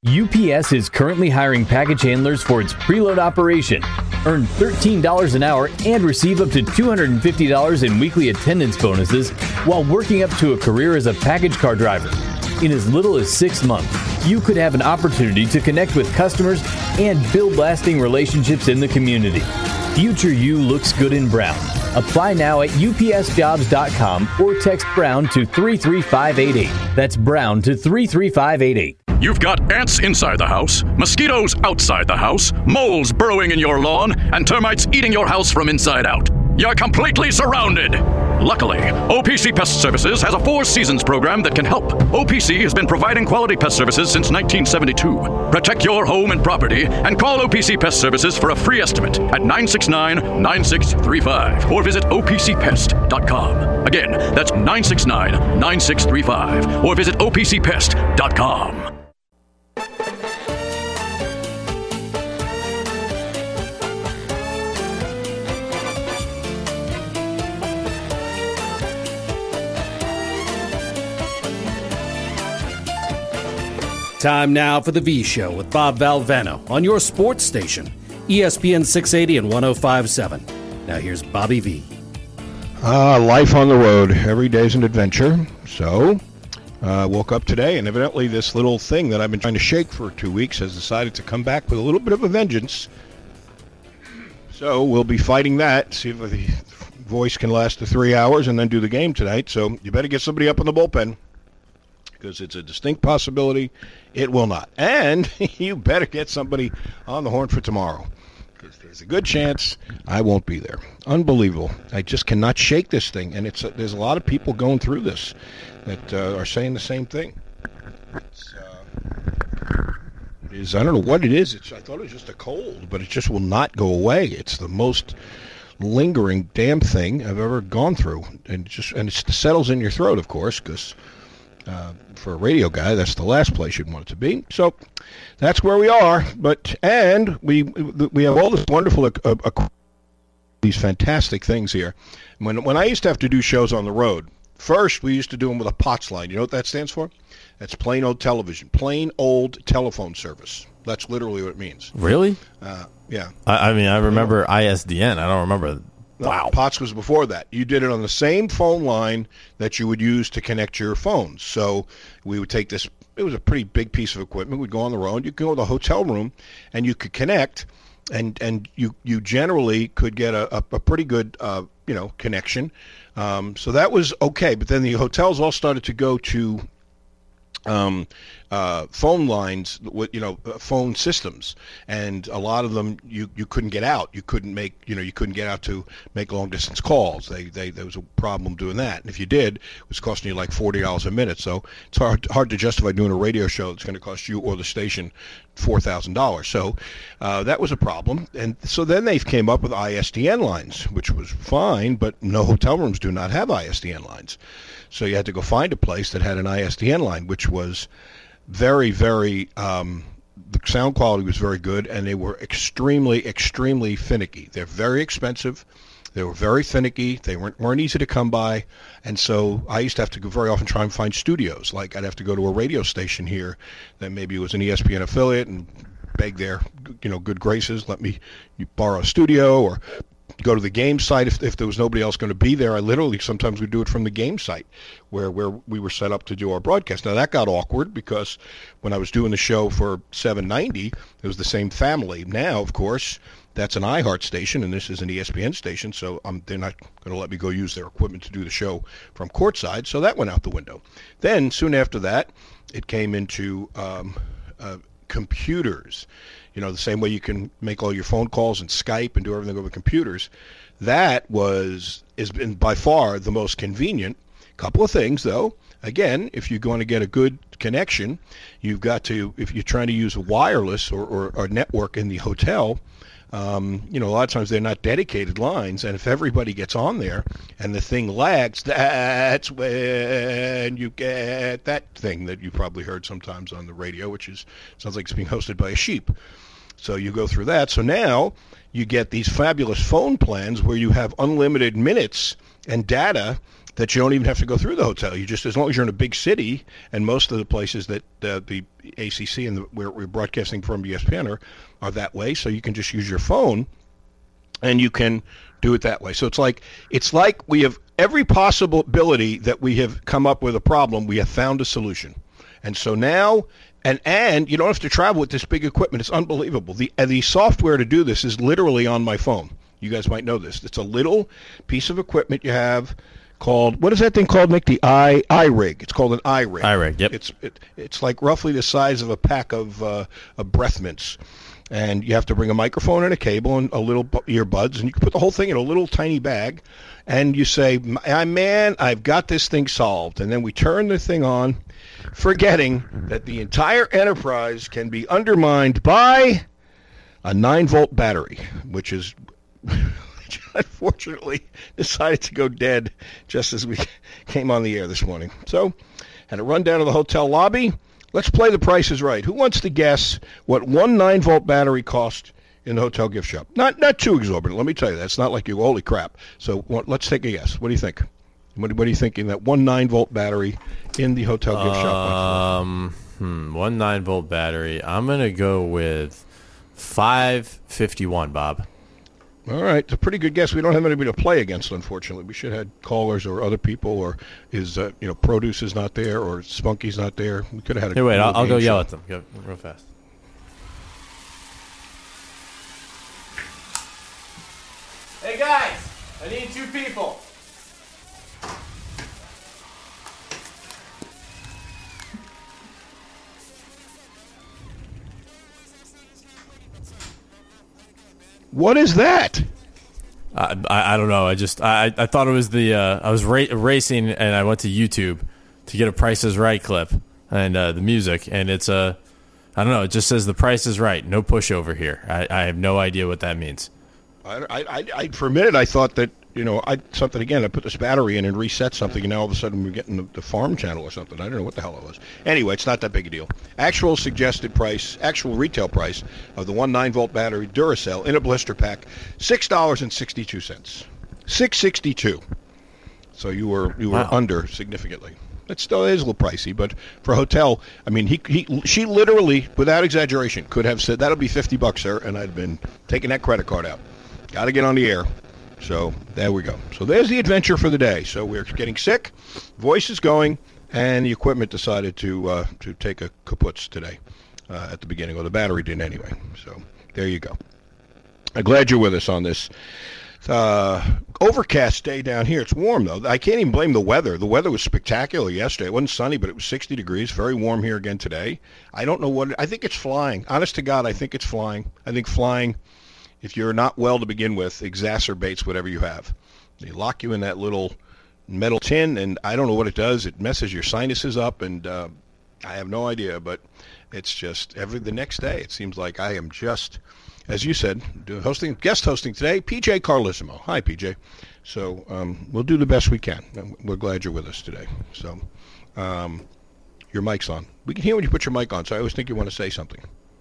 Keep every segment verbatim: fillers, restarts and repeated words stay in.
U P S is currently hiring package handlers for its preload operation. Earn thirteen dollars an hour and receive up to two hundred fifty dollars in weekly attendance bonuses while working up to a career as a package car driver. In as little as six months, you could have an opportunity to connect with customers and build lasting relationships in the community. Future you looks good in brown. Apply now at U P S jobs dot com or text Brown to three three five eight eight. That's Brown to three three five eight eight. You've got ants inside the house, mosquitoes outside the house, moles burrowing in your lawn, and termites eating your house from inside out. You're completely surrounded. Luckily, O P C Pest Services has a Four Seasons program that can help. O P C has been providing quality pest services since nineteen seventy-two. Protect your home and property and call O P C Pest Services for a free estimate at nine six nine, nine six three five or visit O P C pest dot com. Again, that's nine six nine, nine six three five or visit O P C pest dot com. Time now for the V Show with Bob Valvano on your sports station, E S P N six eighty and one oh five point seven. Now here's Bobby V. Uh, life on the road. Every day's an adventure. So, uh, woke up today, and evidently this little thing that I've been trying to shake for two weeks has decided to come back with a little bit of a vengeance. So, we'll be fighting that, see if the voice can last to three hours, and then do the game tonight. So, you better get somebody up in the bullpen, because it's a distinct possibility it will not. And you better get somebody on the horn for tomorrow, because there's a good chance I won't be there. Unbelievable. I just cannot shake this thing, and it's uh, there's a lot of people going through this that uh, are saying the same thing. It's, uh, it is, I don't know what it is. It's, I thought it was just a cold, but it just will not go away. It's the most lingering damn thing I've ever gone through, and it just and it settles in your throat, of course, because Uh, for a radio guy, that's the last place you'd want it to be. So that's where we are. But and we we have all this wonderful, uh, uh, these fantastic things here. When when I used to have to do shows on the road, first we used to do them with a POTS line. You know what that stands for? That's plain old television, plain old telephone service. That's literally what it means. Really? Uh, yeah. I, I mean, I remember I S D N. I don't remember. No, wow. POTS was before that. You did it on the same phone line that you would use to connect your phones. So we would take this, it was a pretty big piece of equipment. We'd go on the road. You'd go to the hotel room, and you could connect, and, and you, you generally could get a, a, a pretty good uh, you know, connection. Um, so that was okay. But then the hotels all started to go to um, uh, phone lines, with you know, uh, phone systems, and a lot of them you, you couldn't get out. You couldn't make you know you couldn't get out to make long distance calls. They they there was a problem doing that. And if you did, it was costing you like forty dollars a minute. So it's hard hard to justify doing a radio show that's going to cost you or the station four thousand dollars. So uh, that was a problem. And so then they came up with I S D N lines, which was fine, but no hotel rooms do not have I S D N lines. So you had to go find a place that had an I S D N line, which was very, very, um, the sound quality was very good, and they were extremely, extremely finicky. They're very expensive. They were very finicky. They weren't, weren't easy to come by. And so I used to have to go very often try and find studios. Like I'd have to go to a radio station here that maybe was an E S P N affiliate and beg their, you know, good graces, let me borrow a studio, or go to the game site if, if there was nobody else going to be there. I literally sometimes would do it from the game site where, where we were set up to do our broadcast. Now, that got awkward because when I was doing the show for seven ninety, it was the same family. Now, of course, that's an iHeart station, and this is an E S P N station, so um, they're not going to let me go use their equipment to do the show from courtside, so that went out the window. Then, soon after that, it came into um, uh, computers. You know, the same way you can make all your phone calls and Skype and do everything over computers. That was has been by far the most convenient. Couple of things, though. Again, if you're going to get a good connection, you've got to, if you're trying to use a wireless or, or, or network in the hotel, um, you know, a lot of times they're not dedicated lines, and if everybody gets on there and the thing lags, that's when you get that thing that you probably heard sometimes on the radio, which is sounds like it's being hosted by a sheep. So you go through that. So now you get these fabulous phone plans where you have unlimited minutes and data that you don't even have to go through the hotel. You just, as long as you're in a big city, and most of the places that uh, the A C C and the, where we're broadcasting from E S P N are, are that way, so you can just use your phone, and you can do it that way. So it's like it's like we have every possibility that we have come up with a problem, we have found a solution. And so now, and and you don't have to travel with this big equipment. It's unbelievable. The uh, the software to do this is literally on my phone. You guys might know this. It's a little piece of equipment you have called, what is that thing called, Nick? The i iRig. It's called an iRig. iRig, yep. It's it, it's like roughly the size of a pack of uh, of breath mints. And you have to bring a microphone and a cable and a little earbuds, and you can put the whole thing in a little tiny bag, and you say, man, I've got this thing solved. And then we turn the thing on, forgetting that the entire enterprise can be undermined by a nine-volt battery, which is which unfortunately decided to go dead just as we came on the air this morning. So, had to run down to the hotel lobby. Let's play The Price is Right. Who wants to guess what one nine-volt battery cost in the hotel gift shop? Not not too exorbitant, let me tell you. That's not like you, holy crap. So what, let's take a guess. What do you think? What, what are you thinking that one nine-volt battery in the hotel gift shop? Um, hmm, one nine-volt battery. I'm going to go with five fifty-one, Bob. All right, it's a pretty good guess. We don't have anybody to play against, unfortunately. We should have had callers or other people, or is uh, you know produce is not there, or Spunky's not there. We could have had a. Hey, wait, I'll, I'll go show. yell at them. Go real fast. Hey guys, I need two people. What is that? I, I I don't know. I just I I thought it was the uh, I was ra- racing and I went to YouTube to get a Price is Right clip and uh, the music, and it's a uh, I don't know. It just says The Price is Right. No pushover here. I, I have no idea what that means. I, I, I for a minute I thought that you know I something again. I put this battery in and reset something, and now all of a sudden we're getting the, the farm channel or something. I don't know what the hell it was. Anyway, it's not that big a deal. Actual suggested price, actual retail price of the one nine-volt battery Duracell in a blister pack, six dollars and sixty-two cents. Six sixty-two. So you were you were Wow. under significantly. It still is a little pricey, but for a hotel, I mean, he he she literally, without exaggeration, could have said that'll be fifty bucks, sir, and I'd been taking that credit card out. Got to get on the air. So there we go. So there's the adventure for the day. So we're getting sick, voice is going, and the equipment decided to uh, to take a kaputz today uh, at the beginning. Well, the battery didn't anyway. So there you go. I'm glad you're with us on this uh, overcast day down here. It's warm, though. I can't even blame the weather. The weather was spectacular yesterday. It wasn't sunny, but it was sixty degrees. Very warm here again today. I don't know what – I think it's flying. Honest to God, I think it's flying. I think flying – if you're not well to begin with, exacerbates whatever you have. They lock you in that little metal tin, and I don't know what it does. It messes your sinuses up, and uh, I have no idea. But it's just every the next day, it seems like I am just, as you said, doing hosting, guest hosting today. P J Carlissimo. Hi, P J. So um, we'll do the best we can. We're glad you're with us today. So um, your mic's on. We can hear when you put your mic on. So I always think you want to say something.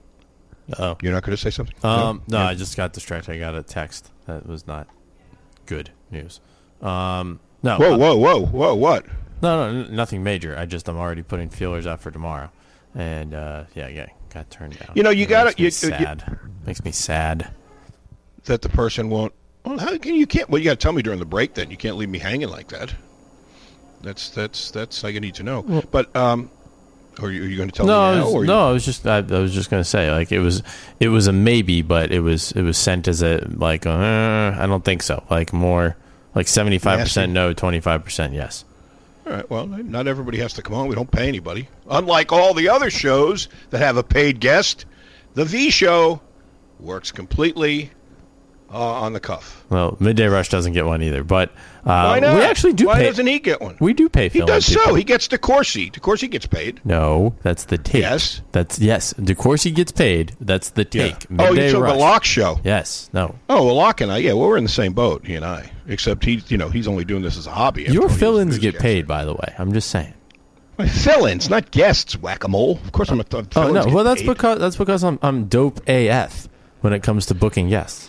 Oh, You're not going to say something? Um, no, Yeah. I just got distracted. I got a text that was not good news. Um, no, Whoa, uh, whoa, whoa, whoa! What? no, no, n- nothing major. I just I'm already putting feelers out for tomorrow, and uh, yeah, yeah, got turned down. You know, you It gotta- makes me you- you- sad. Makes me sad. That the person won't. Well, how can you can't? Well, you got to tell me during the break. Then you can't leave me hanging like that. That's that's that's I need to know. But um, or are you, are you going to tell No, me I now? was, or you- no, I was just I, I was just gonna say like it was it was a maybe, but it was it was sent as a like uh, I don't think so. Like more like seventy five percent no, twenty five percent yes. All right. Well, not everybody has to come on. We don't pay anybody. Unlike all the other shows that have a paid guest, the V Show works completely uh, on the cuff. Well, Midday Rush doesn't get one either, but uh, Why not? we actually do Why pay. doesn't he get one? We do pay. He fill-in does so. people. He gets DeCourcy. DeCourcy gets paid. No, that's the take. Yes. That's yes. DeCourcy gets paid. That's the take. Oh, Midday you took Rush. the Locke show. Yes. No. Oh, well, Locke and I, yeah, well, we're in the same boat, he and I. Except he, you know, he's only doing this as a hobby. Your after all, he was fill-ins a get newscaster. paid, by the way. I'm just saying. My fill-ins, not guests, whack-a-mole. Of course, I'm a th- Oh fill-ins no. get Well, that's paid. because that's because I'm I'm dope A F when it comes to booking guests.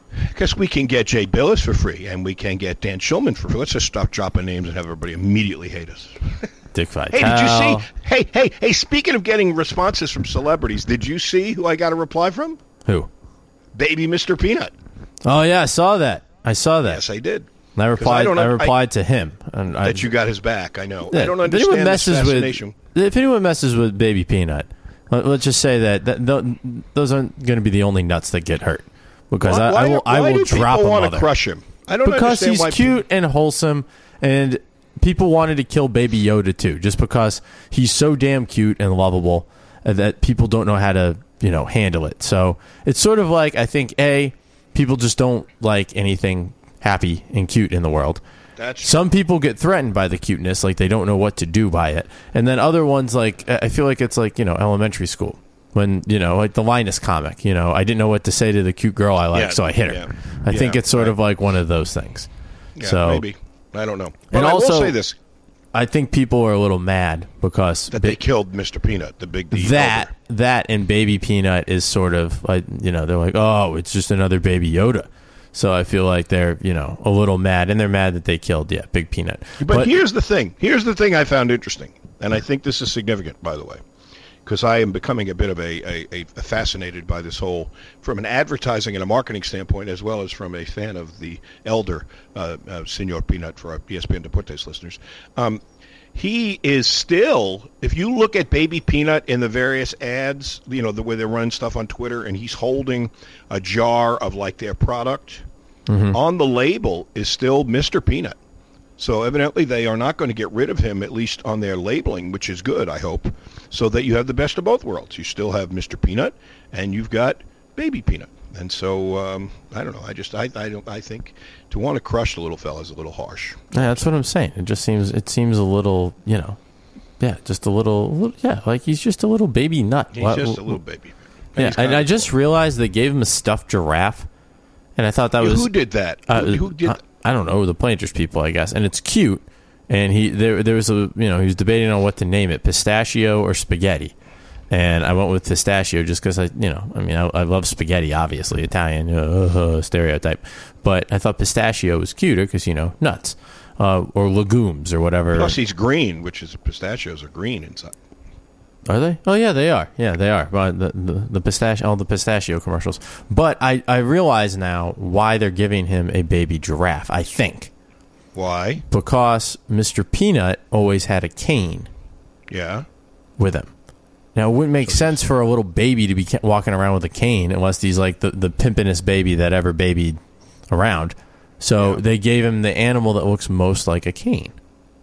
Because we can get Jay Billis for free, and we can get Dan Schulman for free. Let's just stop dropping names and have everybody immediately hate us. Dick Vitale. Hey, did you see? Hey, hey, hey, speaking of getting responses from celebrities, did you see who I got a reply from? Who? Baby Mister Peanut. Oh, yeah, I saw that. I saw that. Yes, I did. And I replied I, I replied I, to him. And that I, you got his back, I know. Yeah, I don't understand this fascination. With, if anyone messes with Baby Peanut, let, let's just say that, that those aren't going to be the only nuts that get hurt. Because why, I, I will, why I will do drop people him. want to crush him? I don't because understand he's why cute people... and wholesome, and people wanted to kill Baby Yoda too, just because he's so damn cute and lovable that people don't know how to, you know, handle it. So it's sort of like, I think, A, people just don't like anything happy and cute in the world. That's Some people get threatened by the cuteness, like they don't know what to do by it, and then other ones, like I feel like it's like, you know, elementary school. When, you know, like the Linus comic, you know, I didn't know what to say to the cute girl I like, yeah, so I hit her. Yeah, I yeah, think it's sort right. of like one of those things. Yeah, so maybe. I don't know. But and I also, will say this. I think people are a little mad because... That they killed Mister Peanut, the big D. That, elder. that and Baby Peanut is sort of like, you know, they're like, oh, it's just another Baby Yoda. So I feel like they're, you know, a little mad, and they're mad that they killed, yeah, Big Peanut. But, but here's the thing. Here's the thing I found interesting, and I think this is significant, by the way. Because I am becoming a bit of a, a, a fascinated by this whole, from an advertising and a marketing standpoint, as well as from a fan of the elder, uh, uh, Senor Peanut, for our E S P N Deportes listeners. Um, he is still, if you look at Baby Peanut in the various ads, you know, the way they run stuff on Twitter, and he's holding a jar of, like, their product, mm-hmm. on the label is still Mister Peanut. So evidently they are not going to get rid of him, at least on their labeling, which is good, I hope, so that you have the best of both worlds. You still have Mister Peanut, and you've got Baby Peanut. And so, um, I don't know, I just, I, I don't, I think to want to crush the little fella is a little harsh. Yeah, that's what I'm saying. It just seems, it seems a little, you know, yeah, just a little, little yeah, like he's just a little baby nut. He's what, just a little baby. And yeah, and I just cool. realized they gave him a stuffed giraffe, and I thought that yeah, was... Who did that? Uh, who, who did I, I don't know, the Planters people, I guess. And it's cute. And he there there was a, you know, he was debating on what to name it, pistachio or spaghetti. And I went with pistachio just because I, you know, I mean, I, I love spaghetti, obviously, Italian, uh, uh, stereotype. But I thought pistachio was cuter because, you know, nuts uh, or legumes or whatever. Plus he's green, which is pistachios are green inside. Are they? Oh, yeah, they are. Yeah, they are. But the, the, the pistachio, all the pistachio commercials. But I, I realize now why they're giving him a baby giraffe, I think. Why? Because Mister Peanut always had a cane. Yeah. With him. Now, it wouldn't make so sense for a little baby to be walking around with a cane unless he's like the, the pimpinest baby that ever babied around. So yeah. they gave him the animal that looks most like a cane.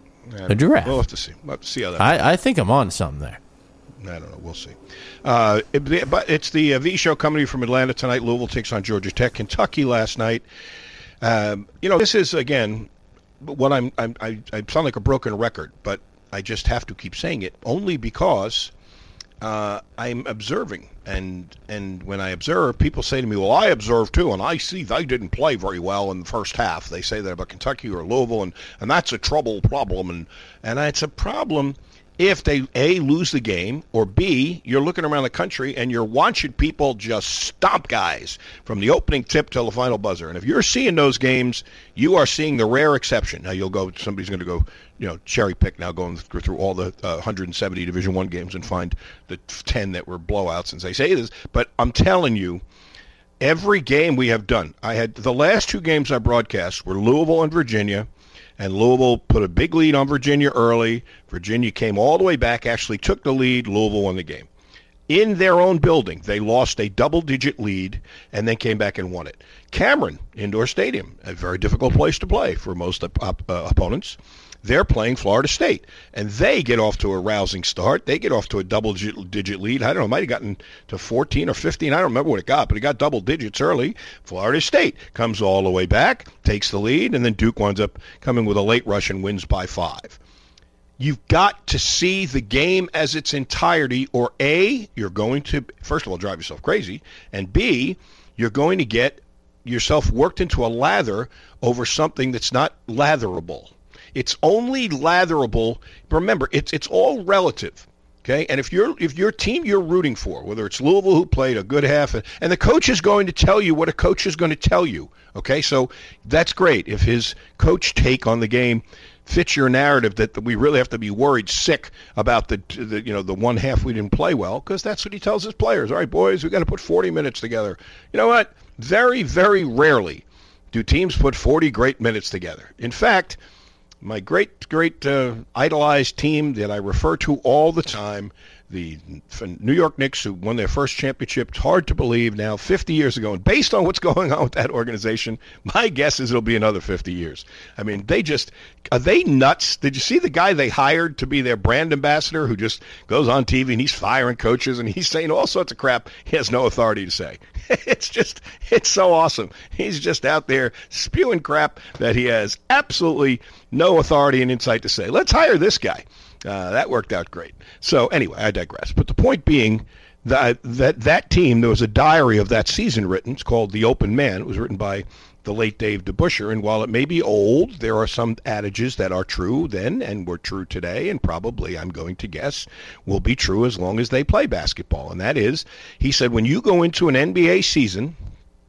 A giraffe. We'll have to see. We'll have to see how that I, I think I'm on something there. I don't know. We'll see. Uh, it, but it's the uh, V Show coming from Atlanta tonight. Louisville takes on Georgia Tech. Kentucky last night. Um, you know, this is, again, what I'm, I'm, I, I sound like a broken record, but I just have to keep saying it only because uh, I'm observing. And and when I observe, people say to me, well, I observe too, and I see they didn't play very well in the first half. They say that about Kentucky or Louisville, and, and that's a trouble problem. And, and it's a problem if they, A, lose the game, or B, you're looking around the country and you're watching people just stomp guys from the opening tip till the final buzzer. And if you're seeing those games, you are seeing the rare exception. Now, you'll go, somebody's going to go, you know, cherry pick now, going through all the uh, one hundred seventy Division One games and find the ten that were blowouts and say, say this. But I'm telling you, every game we have done, I had the last two games I broadcast were Louisville and Virginia. And Louisville put a big lead on Virginia early. Virginia came all the way back, actually took the lead. Louisville won the game. In their own building, they lost a double-digit lead and then came back and won it. Cameron Indoor Stadium, a very difficult place to play for most op- op- uh, opponents. They're playing Florida State, and they get off to a rousing start. They get off to a double-digit lead. I don't know, it might have gotten to fourteen or fifteen. I don't remember what it got, but it got double digits early. Florida State comes all the way back, takes the lead, and then Duke winds up coming with a late rush and wins by five. You've got to see the game as its entirety, or A, you're going to, first of all, drive yourself crazy, and B, you're going to get yourself worked into a lather over something that's not latherable. It's only latherable. Remember, it's it's all relative. Okay, and if you're if your team you're rooting for, whether it's Louisville who played a good half, and the coach is going to tell you what a coach is going to tell you. Okay, so that's great if his coach take on the game fits your narrative that, that we really have to be worried sick about the, the you know the one half we didn't play well, because that's what he tells his players. All right, boys, we got to put forty minutes together. You know what? Very very rarely do teams put forty great minutes together. In fact, my great, great uh, idolized team that I refer to all the time, the New York Knicks, who won their first championship, it's hard to believe now, fifty years ago. And based on what's going on with that organization, my guess is it'll be another fifty years. I mean, they just, are they nuts? Did you see the guy they hired to be their brand ambassador who just goes on T V and he's firing coaches and he's saying all sorts of crap he has no authority to say? It's just, it's so awesome. He's just out there spewing crap that he has absolutely no authority and insight to say. Let's hire this guy. Uh, that worked out great. So anyway, I digress. But the point being that, that that team, there was a diary of that season written. It's called The Open Man. It was written by the late Dave DeBuscher. And while it may be old, there are some adages that are true then and were true today, and probably, I'm going to guess, will be true as long as they play basketball. And that is, he said, when you go into an N B A season,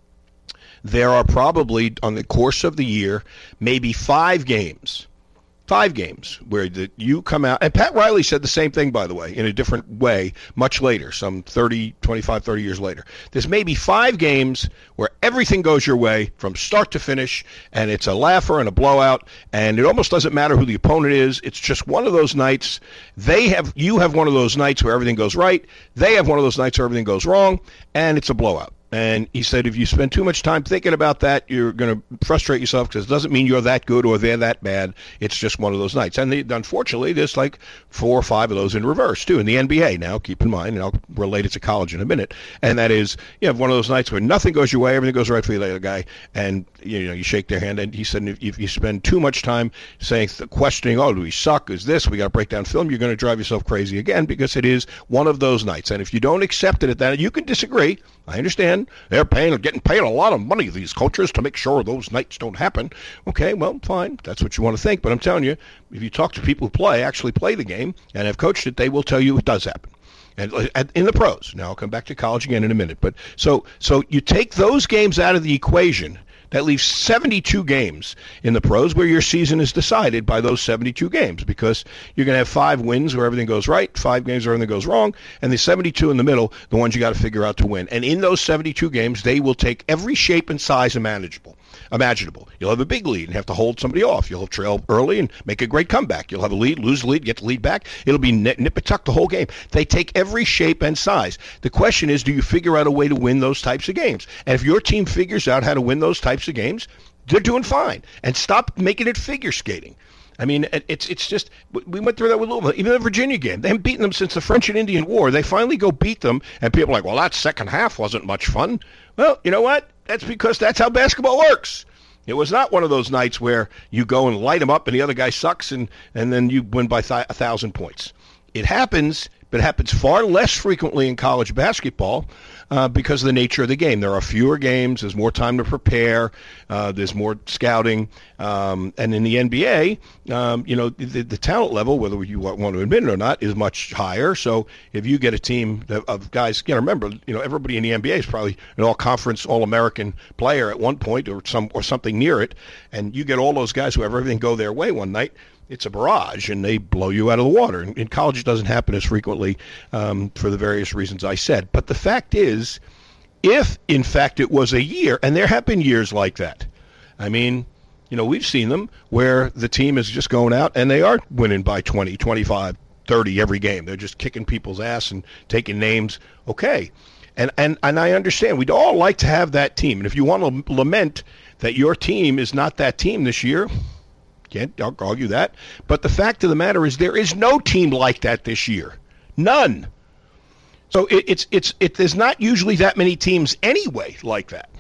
there are probably, on the course of the year, maybe five games Five games where the, you come out, and Pat Riley said the same thing, by the way, in a different way, much later, some thirty, twenty-five, thirty years later. There's maybe five games where everything goes your way from start to finish, and it's a laugher and a blowout, and it almost doesn't matter who the opponent is. It's just one of those nights. They have, you have one of those nights where everything goes right. They have one of those nights where everything goes wrong, and it's a blowout. And he said if you spend too much time thinking about that, you're going to frustrate yourself, because it doesn't mean you're that good or they're that bad. It's just one of those nights. And they, unfortunately, there's like four or five of those in reverse, too, in the N B A now, keep in mind, and I'll relate it to college in a minute. And that is, you have one of those nights where nothing goes your way, everything goes right for the other guy, and you know you shake their hand. And he said if, if you spend too much time saying, questioning, oh, do we suck? Is this? We got to break down film, you're going to drive yourself crazy again, because it is one of those nights. And if you don't accept it at that, you can disagree. I understand. They're paying, getting paid a lot of money, these coaches, to make sure those nights don't happen. Okay, well, fine. That's what you want to think. But I'm telling you, if you talk to people who play, actually play the game, and have coached it, they will tell you it does happen. And in the pros. Now, I'll come back to college again in a minute. But so so you take those games out of the equation. That leaves seventy-two games in the pros where your season is decided by those seventy-two games, because you're going to have five wins where everything goes right, five games where everything goes wrong, and the seventy-two in the middle, the ones you got to figure out to win. And in those seventy-two games, they will take every shape and size imaginable. Imaginable. You'll have a big lead and have to hold somebody off. You'll trail early and make a great comeback. You'll have a lead, lose the lead, get the lead back. It'll be nip, nip and tuck the whole game. They take every shape and size. The question is, do you figure out a way to win those types of games? And if your team figures out how to win those types of games, they're doing fine. And stop making it figure skating. I mean, it's it's just, we went through that with Louisville. Even the Virginia game, they haven't beaten them since the French and Indian War. They finally go beat them, and people are like, well, that second half wasn't much fun. Well, you know what? That's because that's how basketball works. It was not one of those nights where you go and light them up and the other guy sucks and, and then you win by th- a thousand points. It happens, but it happens far less frequently in college basketball uh, because of the nature of the game. There are fewer games. There's more time to prepare. Uh, there's more scouting. Um, and in the N B A, um, you know, the, the talent level, whether you want to admit it or not, is much higher. So if you get a team of guys, you know, remember, you know, everybody in the N B A is probably an all-conference, all-American player at one point or some or something near it. And you get all those guys who have everything go their way one night. It's a barrage, and they blow you out of the water. In, in college, it doesn't happen as frequently um, for the various reasons I said. But the fact is, if, in fact, it was a year, and there have been years like that. I mean, you know, we've seen them where the team is just going out, and they are winning by twenty, twenty-five, thirty every game. They're just kicking people's ass and taking names. Okay. And, and, and I understand. We'd all like to have that team. And if you want to lament that your team is not that team this year, can't argue that. But the fact of the matter is there is no team like that this year. None. So it, it's it's it. There's not usually that many teams anyway like that.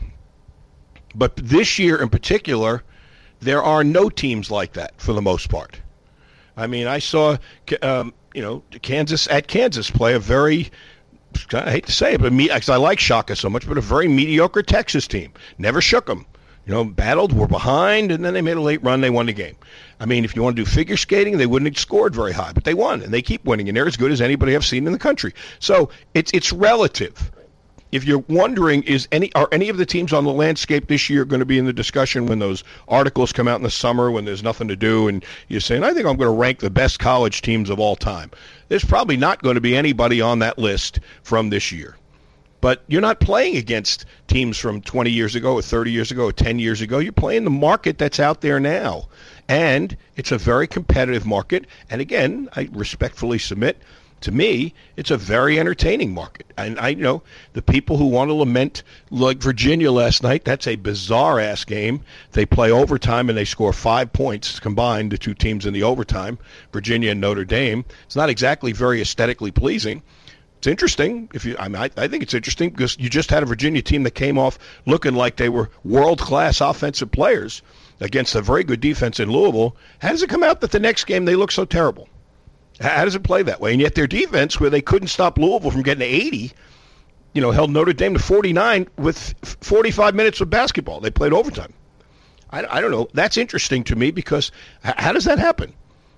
But this year in particular, there are no teams like that for the most part. I mean, I saw um, you know Kansas at Kansas play a very, I hate to say it, but me, because I like Shaka so much, but a very mediocre Texas team. Never shook them. You know, battled, were behind, and then they made a late run. They won the game. I mean, if you want to do figure skating, they wouldn't have scored very high, but they won, and they keep winning, and they're as good as anybody I've seen in the country. So it's it's relative. If you're wondering, is any are any of the teams on the landscape this year going to be in the discussion when those articles come out in the summer when there's nothing to do, and you're saying, I think I'm going to rank the best college teams of all time? There's probably not going to be anybody on that list from this year. But you're not playing against teams from twenty years ago or thirty years ago or ten years ago. You're playing the market that's out there now. And it's a very competitive market. And again, I respectfully submit, to me, it's a very entertaining market. And I you know the people who want to lament, like Virginia last night, that's a bizarre-ass game. They play overtime and they score five points combined, the two teams in the overtime, Virginia and Notre Dame. It's not exactly very aesthetically pleasing. It's interesting. If you, I, mean, I, I think it's interesting because you just had a Virginia team that came off looking like they were world-class offensive players against a very good defense in Louisville. How does it come out that the next game they look so terrible? How does it play that way? And yet their defense, where they couldn't stop Louisville from getting to eighty, you know, held Notre Dame to forty-nine with forty-five minutes of basketball. They played overtime. I, I don't know. That's interesting to me because how does that happen?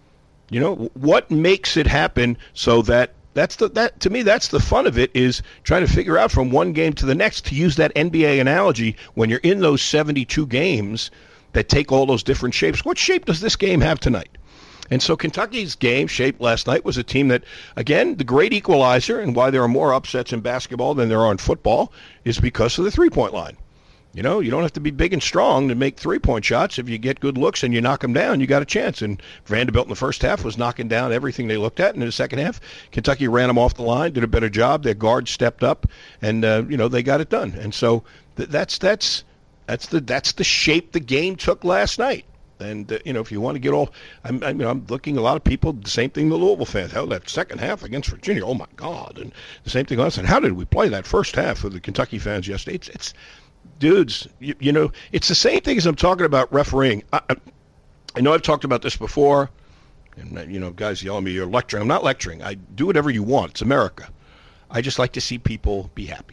You know, what makes it happen so that That's the that to me that's the fun of it, is trying to figure out from one game to the next, to use that N B A analogy, when you're in those seventy-two games that take all those different shapes. What shape does this game have tonight? And so Kentucky's game shape last night was a team that, again, the great equalizer, and why there are more upsets in basketball than there are in football, is because of the three-point line. You know, you don't have to be big and strong to make three-point shots. If you get good looks and you knock them down, you got a chance. And Vanderbilt in the first half was knocking down everything they looked at. And in the second half, Kentucky ran them off the line, did a better job. Their guards stepped up, and uh, you know they got it done. And so th- that's that's that's the that's the shape the game took last night. And uh, you know, if you want to get all, I'm I mean, I'm looking at a lot of people. The same thing the Louisville fans. Hell, that second half against Virginia, oh my God! And the same thing last night. How did we play that first half with the Kentucky fans yesterday? It's it's. Dudes, you, you know, it's the same thing as I'm talking about refereeing. I, I, I know I've talked about this before, and, you know, guys yell at me, you're lecturing. I'm not lecturing. I do whatever you want. It's America. I just like to see people be happy.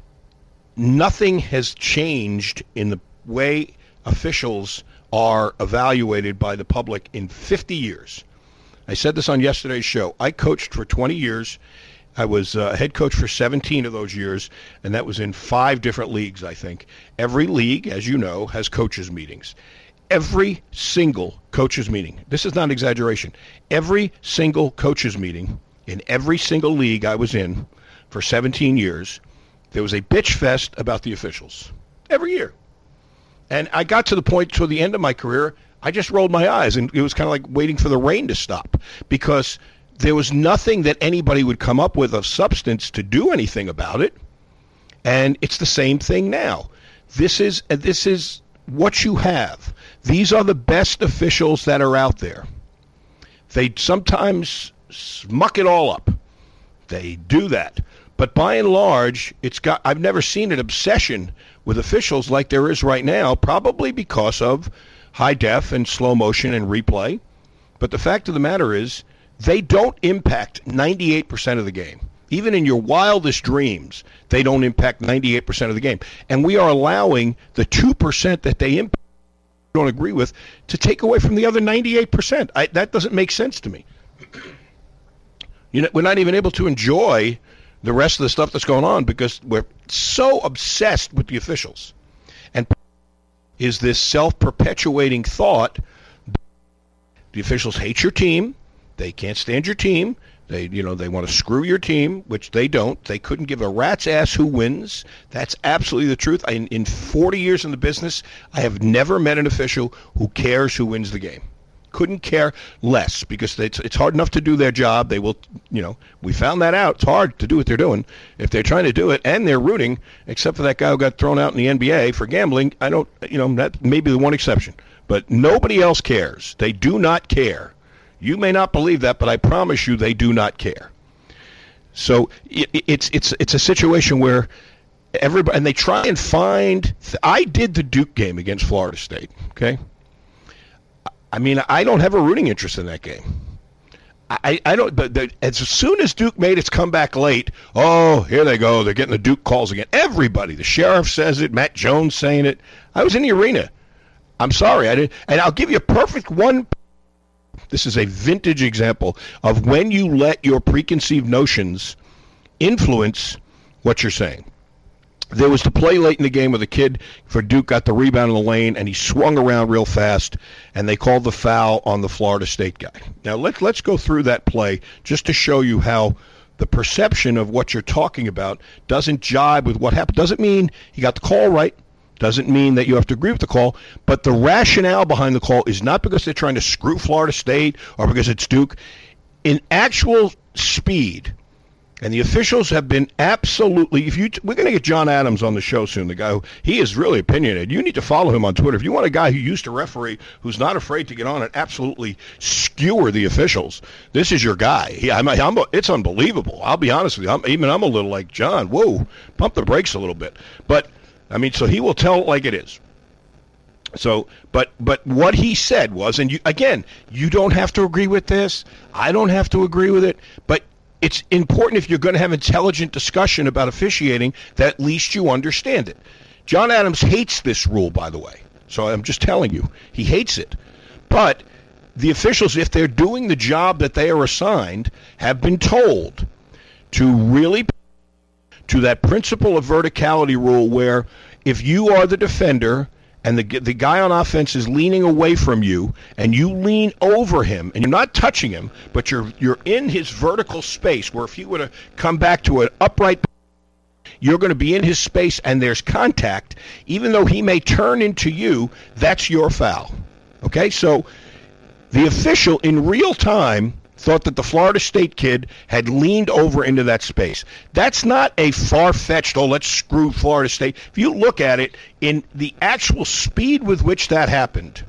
Nothing has changed in the way officials are evaluated by the public in fifty years. I said this on yesterday's show. I coached for twenty years. I was a uh, head coach for seventeen of those years, and that was in five different leagues, I think. Every league, as you know, has coaches' meetings. Every single coaches' meeting, this is not exaggeration, every single coaches' meeting in every single league I was in for seventeen years, there was a bitch fest about the officials. Every year. And I got to the point toward the end of my career, I just rolled my eyes, and it was kind of like waiting for the rain to stop, because there was nothing that anybody would come up with of substance to do anything about it. And it's the same thing now. This is this is what you have. These are the best officials that are out there. They sometimes muck it all up. They do that. But by and large, it's got I've never seen an obsession with officials like there is right now, probably because of high def and slow motion and replay. But the fact of the matter is, they don't impact ninety-eight percent of the game. Even in your wildest dreams, they don't impact ninety-eight percent of the game. And we are allowing the two percent that they impact, don't agree with, to take away from the other ninety-eight percent. I, that doesn't make sense to me. You know, we're not even able to enjoy the rest of the stuff that's going on because we're so obsessed with the officials. And is this self-perpetuating thought, the officials hate your team, they can't stand your team. They, you know, they want to screw your team, which they don't. They couldn't give a rat's ass who wins. That's absolutely the truth. I, in forty years in the business, I have never met an official who cares who wins the game. Couldn't care less, because it's, it's hard enough to do their job. They will, you know, we found that out. It's hard to do what they're doing. If they're trying to do it and they're rooting, except for that guy who got thrown out in the N B A for gambling, I don't, you know, that may be the one exception. But nobody else cares. They do not care. You may not believe that, but I promise you they do not care. So it, it's it's it's a situation where everybody, and they try and find, I did the Duke game against Florida State, okay? I mean, I don't have a rooting interest in that game. I, I don't. But the, as soon as Duke made its comeback late, oh, here they go. They're getting the Duke calls again. Everybody, the sheriff says it. Matt Jones saying it. I was in the arena. I'm sorry, I didn't. And I'll give you a perfect one. This is a vintage example of when you let your preconceived notions influence what you're saying. There was the play late in the game where the kid for Duke got the rebound in the lane, and he swung around real fast, and they called the foul on the Florida State guy. Now, let's, let's go through that play just to show you how the perception of what you're talking about doesn't jibe with what happened. Doesn't mean he got the call right. Doesn't mean that you have to agree with the call, but the rationale behind the call is not because they're trying to screw Florida State or because it's Duke. In actual speed, and the officials have been absolutely, if you, we're going to get John Adams on the show soon, the guy who, he is really opinionated. You need to follow him on Twitter. If you want a guy who used to referee, who's not afraid to get on and absolutely skewer the officials, this is your guy. He, I'm, I'm, it's unbelievable. I'll be honest with you. I'm, even I'm a little like, John, whoa, pump the brakes a little bit. But I mean, so he will tell it like it is. So, but but what he said was, and you, again, you don't have to agree with this. I don't have to agree with it. But it's important if you're going to have intelligent discussion about officiating that at least you understand it. John Adams hates this rule, by the way. So I'm just telling you, he hates it. But the officials, if they're doing the job that they are assigned, have been told to really to that principle of verticality rule where if you are the defender and the the guy on offense is leaning away from you and you lean over him and you're not touching him, but you're you're in his vertical space where if you were to come back to an upright, you're going to be in his space and there's contact, even though he may turn into you, that's your foul. Okay, so the official in real time thought that the Florida State kid had leaned over into that space. That's not a far-fetched, oh, let's screw Florida State. If you look at it, in the actual speed with which that happened,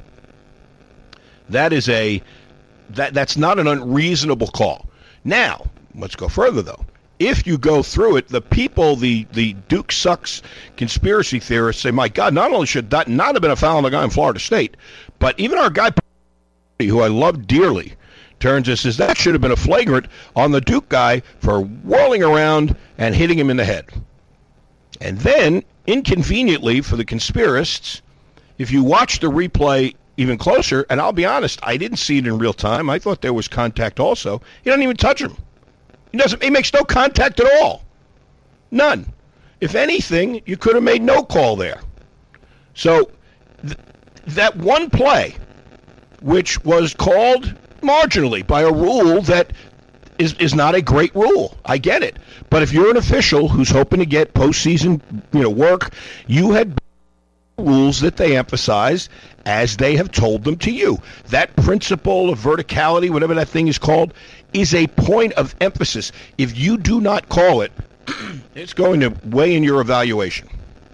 that is a that that's not an unreasonable call. Now, let's go further, though. If you go through it, the people, the, the Duke sucks conspiracy theorists say, my God, not only should that not have been a foul on the guy in Florida State, but even our guy, who I love dearly, turns and says that should have been a flagrant on the Duke guy for whirling around and hitting him in the head. And then, inconveniently for the conspiracists, if you watch the replay even closer, and I'll be honest, I didn't see it in real time. I thought there was contact also. He doesn't even touch him. He doesn't. He makes no contact at all. None. If anything, you could have made no call there. So th- that one play, which was called marginally by a rule that is is not a great rule. I get it. But if you're an official who's hoping to get postseason, you know, work, you had rules that they emphasize as they have told them to you. That principle of verticality, whatever that thing is called, is a point of emphasis. If you do not call it, it's going to weigh in your evaluation.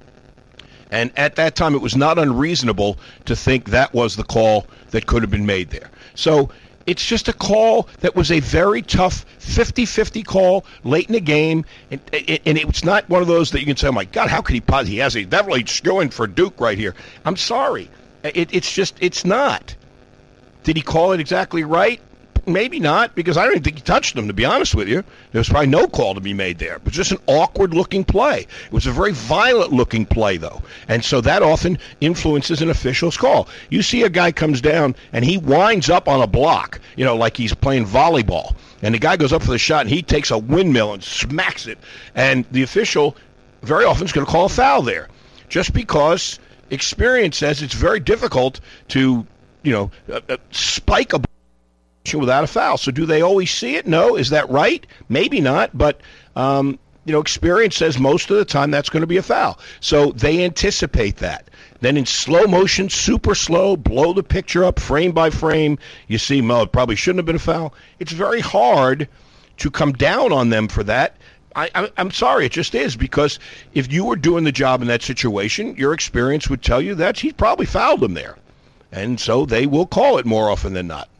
And at that time, it was not unreasonable to think that was the call that could have been made there. So it's just a call that was a very tough fifty-fifty call late in the game, and, and it's not one of those that you can say, oh, my God, how could he possibly, he has a definitely going for Duke right here. I'm sorry. It, it's just, it's not. Did he call it exactly right? Maybe not, because I don't even think he touched him, to be honest with you. There was probably no call to be made there. It was just an awkward-looking play. It was a very violent-looking play, though. And so that often influences an official's call. You see a guy comes down, and he winds up on a block, you know, like he's playing volleyball. And the guy goes up for the shot, and he takes a windmill and smacks it. And the official very often is going to call a foul there, just because experience says it's very difficult to, you know, uh, uh, spike a without a foul. So do they always see it? No. Is that right? Maybe not, but um, you know, experience says most of the time that's going to be a foul. So they anticipate that. Then in slow motion, super slow, blow the picture up frame by frame, you see, well, it probably shouldn't have been a foul. It's very hard to come down on them for that. I, I, I'm sorry, it just is, because if you were doing the job in that situation, your experience would tell you that he probably fouled him there. And so they will call it more often than not.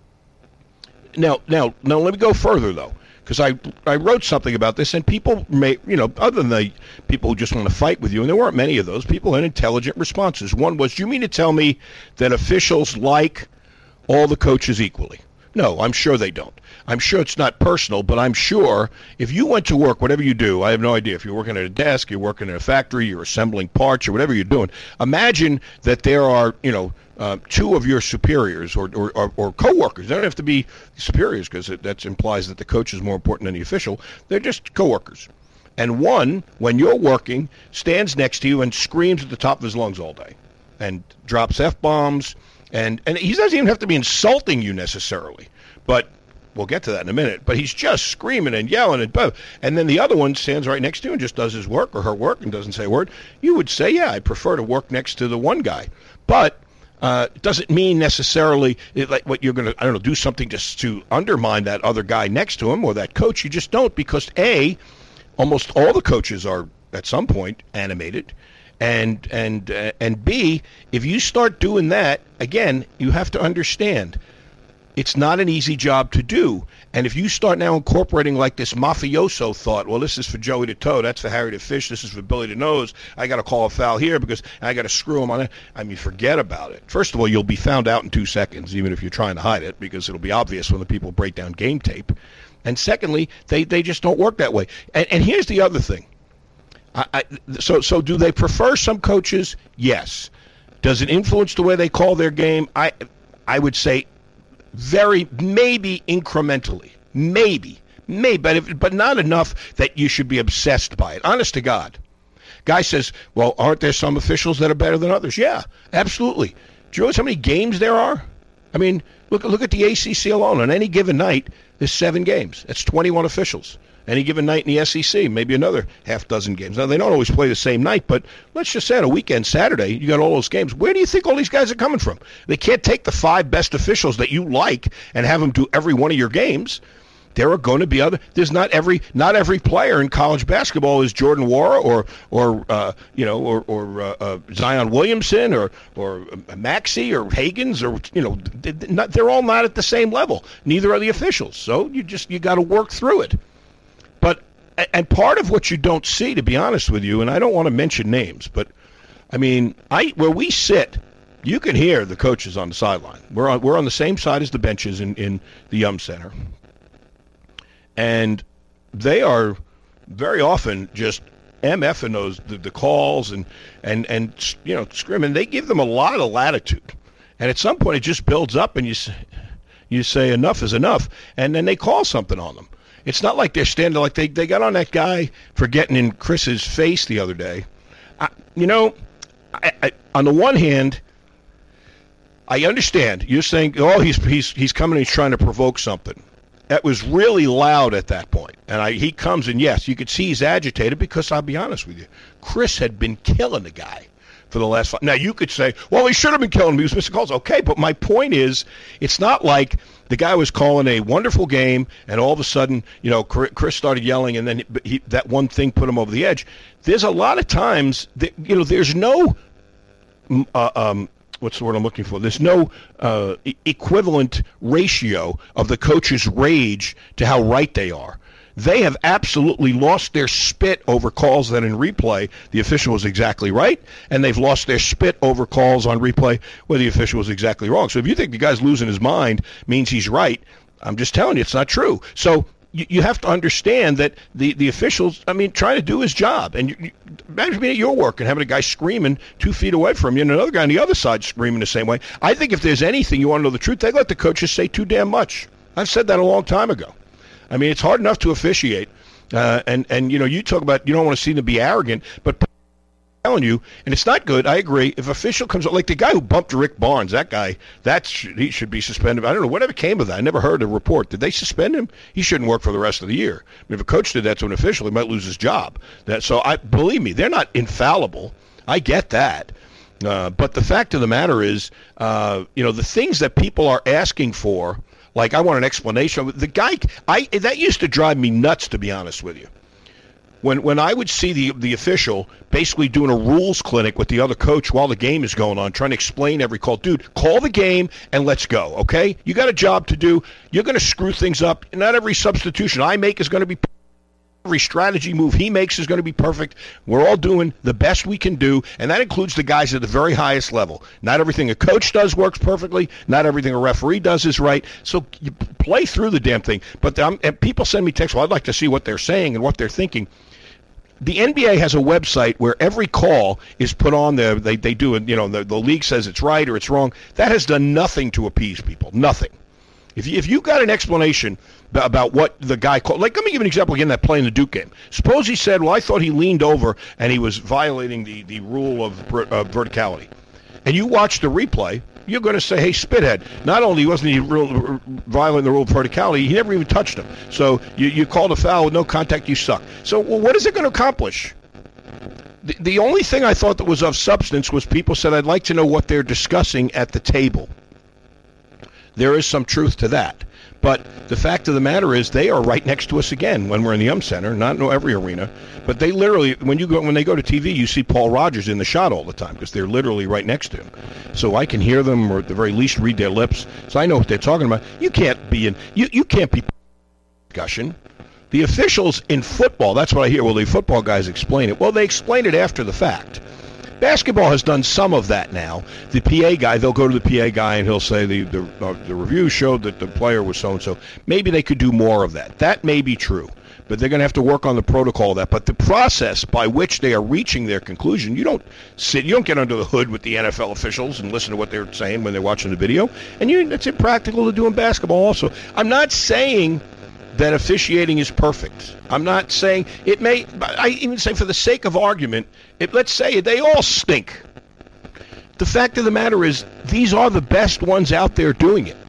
Now, now, now, let me go further, though, because I I wrote something about this, and people may, you know, other than the people who just want to fight with you, and there weren't many of those, people had intelligent responses. One was, do you mean to tell me that officials like all the coaches equally? No, I'm sure they don't. I'm sure it's not personal, but I'm sure if you went to work, whatever you do, I have no idea. If you're working at a desk, you're working in a factory, you're assembling parts, or whatever you're doing, imagine that there are, you know, uh, two of your superiors or, or, or, or co-workers. They don't have to be superiors because that implies that the coach is more important than the official. They're just co-workers. And one, when you're working, stands next to you and screams at the top of his lungs all day and drops F-bombs. And, and he doesn't even have to be insulting you necessarily, but we'll get to that in a minute. But he's just screaming and yelling and both. And then the other one stands right next to you and just does his work or her work and doesn't say a word. You would say, yeah, I prefer to work next to the one guy. But uh, it doesn't mean necessarily it, like what you're going to, I don't know, do something just to undermine that other guy next to him or that coach. You just don't, because A, almost all the coaches are at some point animated. And and uh, and B, if you start doing that, again, you have to understand it's not an easy job to do. And if you start now incorporating like this mafioso thought, well, this is for Joey the Toe, that's for Harry the Fish, this is for Billy the Nose, I got to call a foul here because I got to screw him on it. I mean, forget about it. First of all, you'll be found out in two seconds, even if you're trying to hide it, because it'll be obvious when the people break down game tape. And secondly, they, they just don't work that way. And, and here's the other thing. I, I, so so do they prefer some coaches? Yes. Does it influence the way they call their game? I I would say very, maybe incrementally. Maybe. Maybe, but, if, but not enough that you should be obsessed by it. Honest to God. Guy says, well, aren't there some officials that are better than others? Yeah, absolutely. Do you realize how many games there are? I mean, look, look at the A C C alone. On any given night, there's seven games. That's twenty-one officials. Any given night in the S E C, maybe another half dozen games. Now, they don't always play the same night, but let's just say on a weekend, Saturday, you got all those games. Where do you think all these guys are coming from? They can't take the five best officials that you like and have them do every one of your games. There are going to be other. There's not every not every player in college basketball is Jordan Nwora or or uh, you know or or uh, uh, Zion Williamson or or Maxey or Higgins or you know they're, not, they're all not at the same level. Neither are the officials. So you just you got to work through it. But and part of what you don't see, to be honest with you, and I don't want to mention names, but I mean, I where we sit, you can hear the coaches on the sideline. We're on we're on the same side as the benches in, in the Yum Center, and they are very often just MFing those the, the calls and and and you know screaming. They give them a lot of latitude, and at some point it just builds up, and you say, you say enough is enough, and then they call something on them. It's not like they're standing like they, they got on that guy for getting in Chris's face the other day. I, you know, I, I, on the one hand, I understand. You're saying, oh, he's he's he's coming and he's trying to provoke something. That was really loud at that point. And I, he comes and, yes, you could see he's agitated because I'll be honest with you. Chris had been killing the guy for the last five. Now, you could say, well, he should have been killing him. He was missing calls. Okay, but my point is it's not like the guy was calling a wonderful game and all of a sudden, you know, Chris started yelling and then he, that one thing put him over the edge. There's a lot of times that, you know, there's no uh, um, – what's the word I'm looking for? There's no uh, e- equivalent ratio of the coach's rage to how right they are. They have absolutely lost their spit over calls that in replay the official was exactly right, and they've lost their spit over calls on replay where the official was exactly wrong. So if you think the guy's losing his mind means he's right, I'm just telling you it's not true. So you, you have to understand that the, the officials, I mean, trying to do his job. And you, you, imagine being at your work and having a guy screaming two feet away from you and another guy on the other side screaming the same way. I think if there's anything you want to know the truth, they let the coaches say too damn much. I've said that a long time ago. I mean, it's hard enough to officiate, uh, and, and, you know, you talk about you don't want to see them be arrogant, but I'm telling you, and it's not good, I agree, if official comes up, like the guy who bumped Rick Barnes, that guy, that sh- he should be suspended. I don't know, whatever came of that, I never heard a report. Did they suspend him? He shouldn't work for the rest of the year. I mean, if a coach did that to an official, he might lose his job. That, so, I believe me, they're not infallible. I get that. Uh, but the fact of the matter is, uh, you know, the things that people are asking for, like, I want an explanation. The guy, I that used to drive me nuts, to be honest with you. When when I would see the the official basically doing a rules clinic with the other coach while the game is going on, trying to explain every call. Dude, call the game and let's go, okay? You got a job to do. You're going to screw things up. Not every substitution I make is going to be Every strategy move he makes is going to be perfect. We're all doing the best we can do, and that includes the guys at the very highest level. Not everything a coach does works perfectly. Not everything a referee does is right. So you play through the damn thing. But um, and people send me texts, well, I'd like to see what they're saying and what they're thinking. The N B A has a website where every call is put on there. They, they do it, you know, the, the league says it's right or it's wrong. That has done nothing to appease people. Nothing. If you, if you got an explanation about what the guy called, like, let me give an example again, that play in the Duke game. Suppose he said, well, I thought he leaned over and he was violating the, the rule of uh, verticality. And you watch the replay, you're going to say, hey, spithead, not only wasn't he real, violating the rule of verticality, he never even touched him. So you, you called a foul with no contact, you suck. So well, what is it going to accomplish? The, the only thing I thought that was of substance was people said, I'd like to know what they're discussing at the table. There is some truth to that. But the fact of the matter is they are right next to us again when we're in the Yum Center, not in every arena. But they literally, when you go, when they go to T V, you see Paul Rogers in the shot all the time because they're literally right next to him. So I can hear them, or at the very least read their lips. So I know what they're talking about. You can't be in, you, you can't be discussion. The officials in football, that's what I hear. Well, the football guys explain it. Well, they explain it after the fact. Basketball has done some of that now. The P A guy, they'll go to the P A guy and he'll say the the, uh, the review showed that the player was so-and-so. Maybe they could do more of that. That may be true, but they're going to have to work on the protocol of that. But the process by which they are reaching their conclusion, you don't sit, you don't get under the hood with the N F L officials and listen to what they're saying when they're watching the video. And you, it's impractical to do in basketball also. I'm not saying that officiating is perfect. I'm not saying it may, I even say for the sake of argument, it, let's say they all stink. The fact of the matter is these are the best ones out there doing it.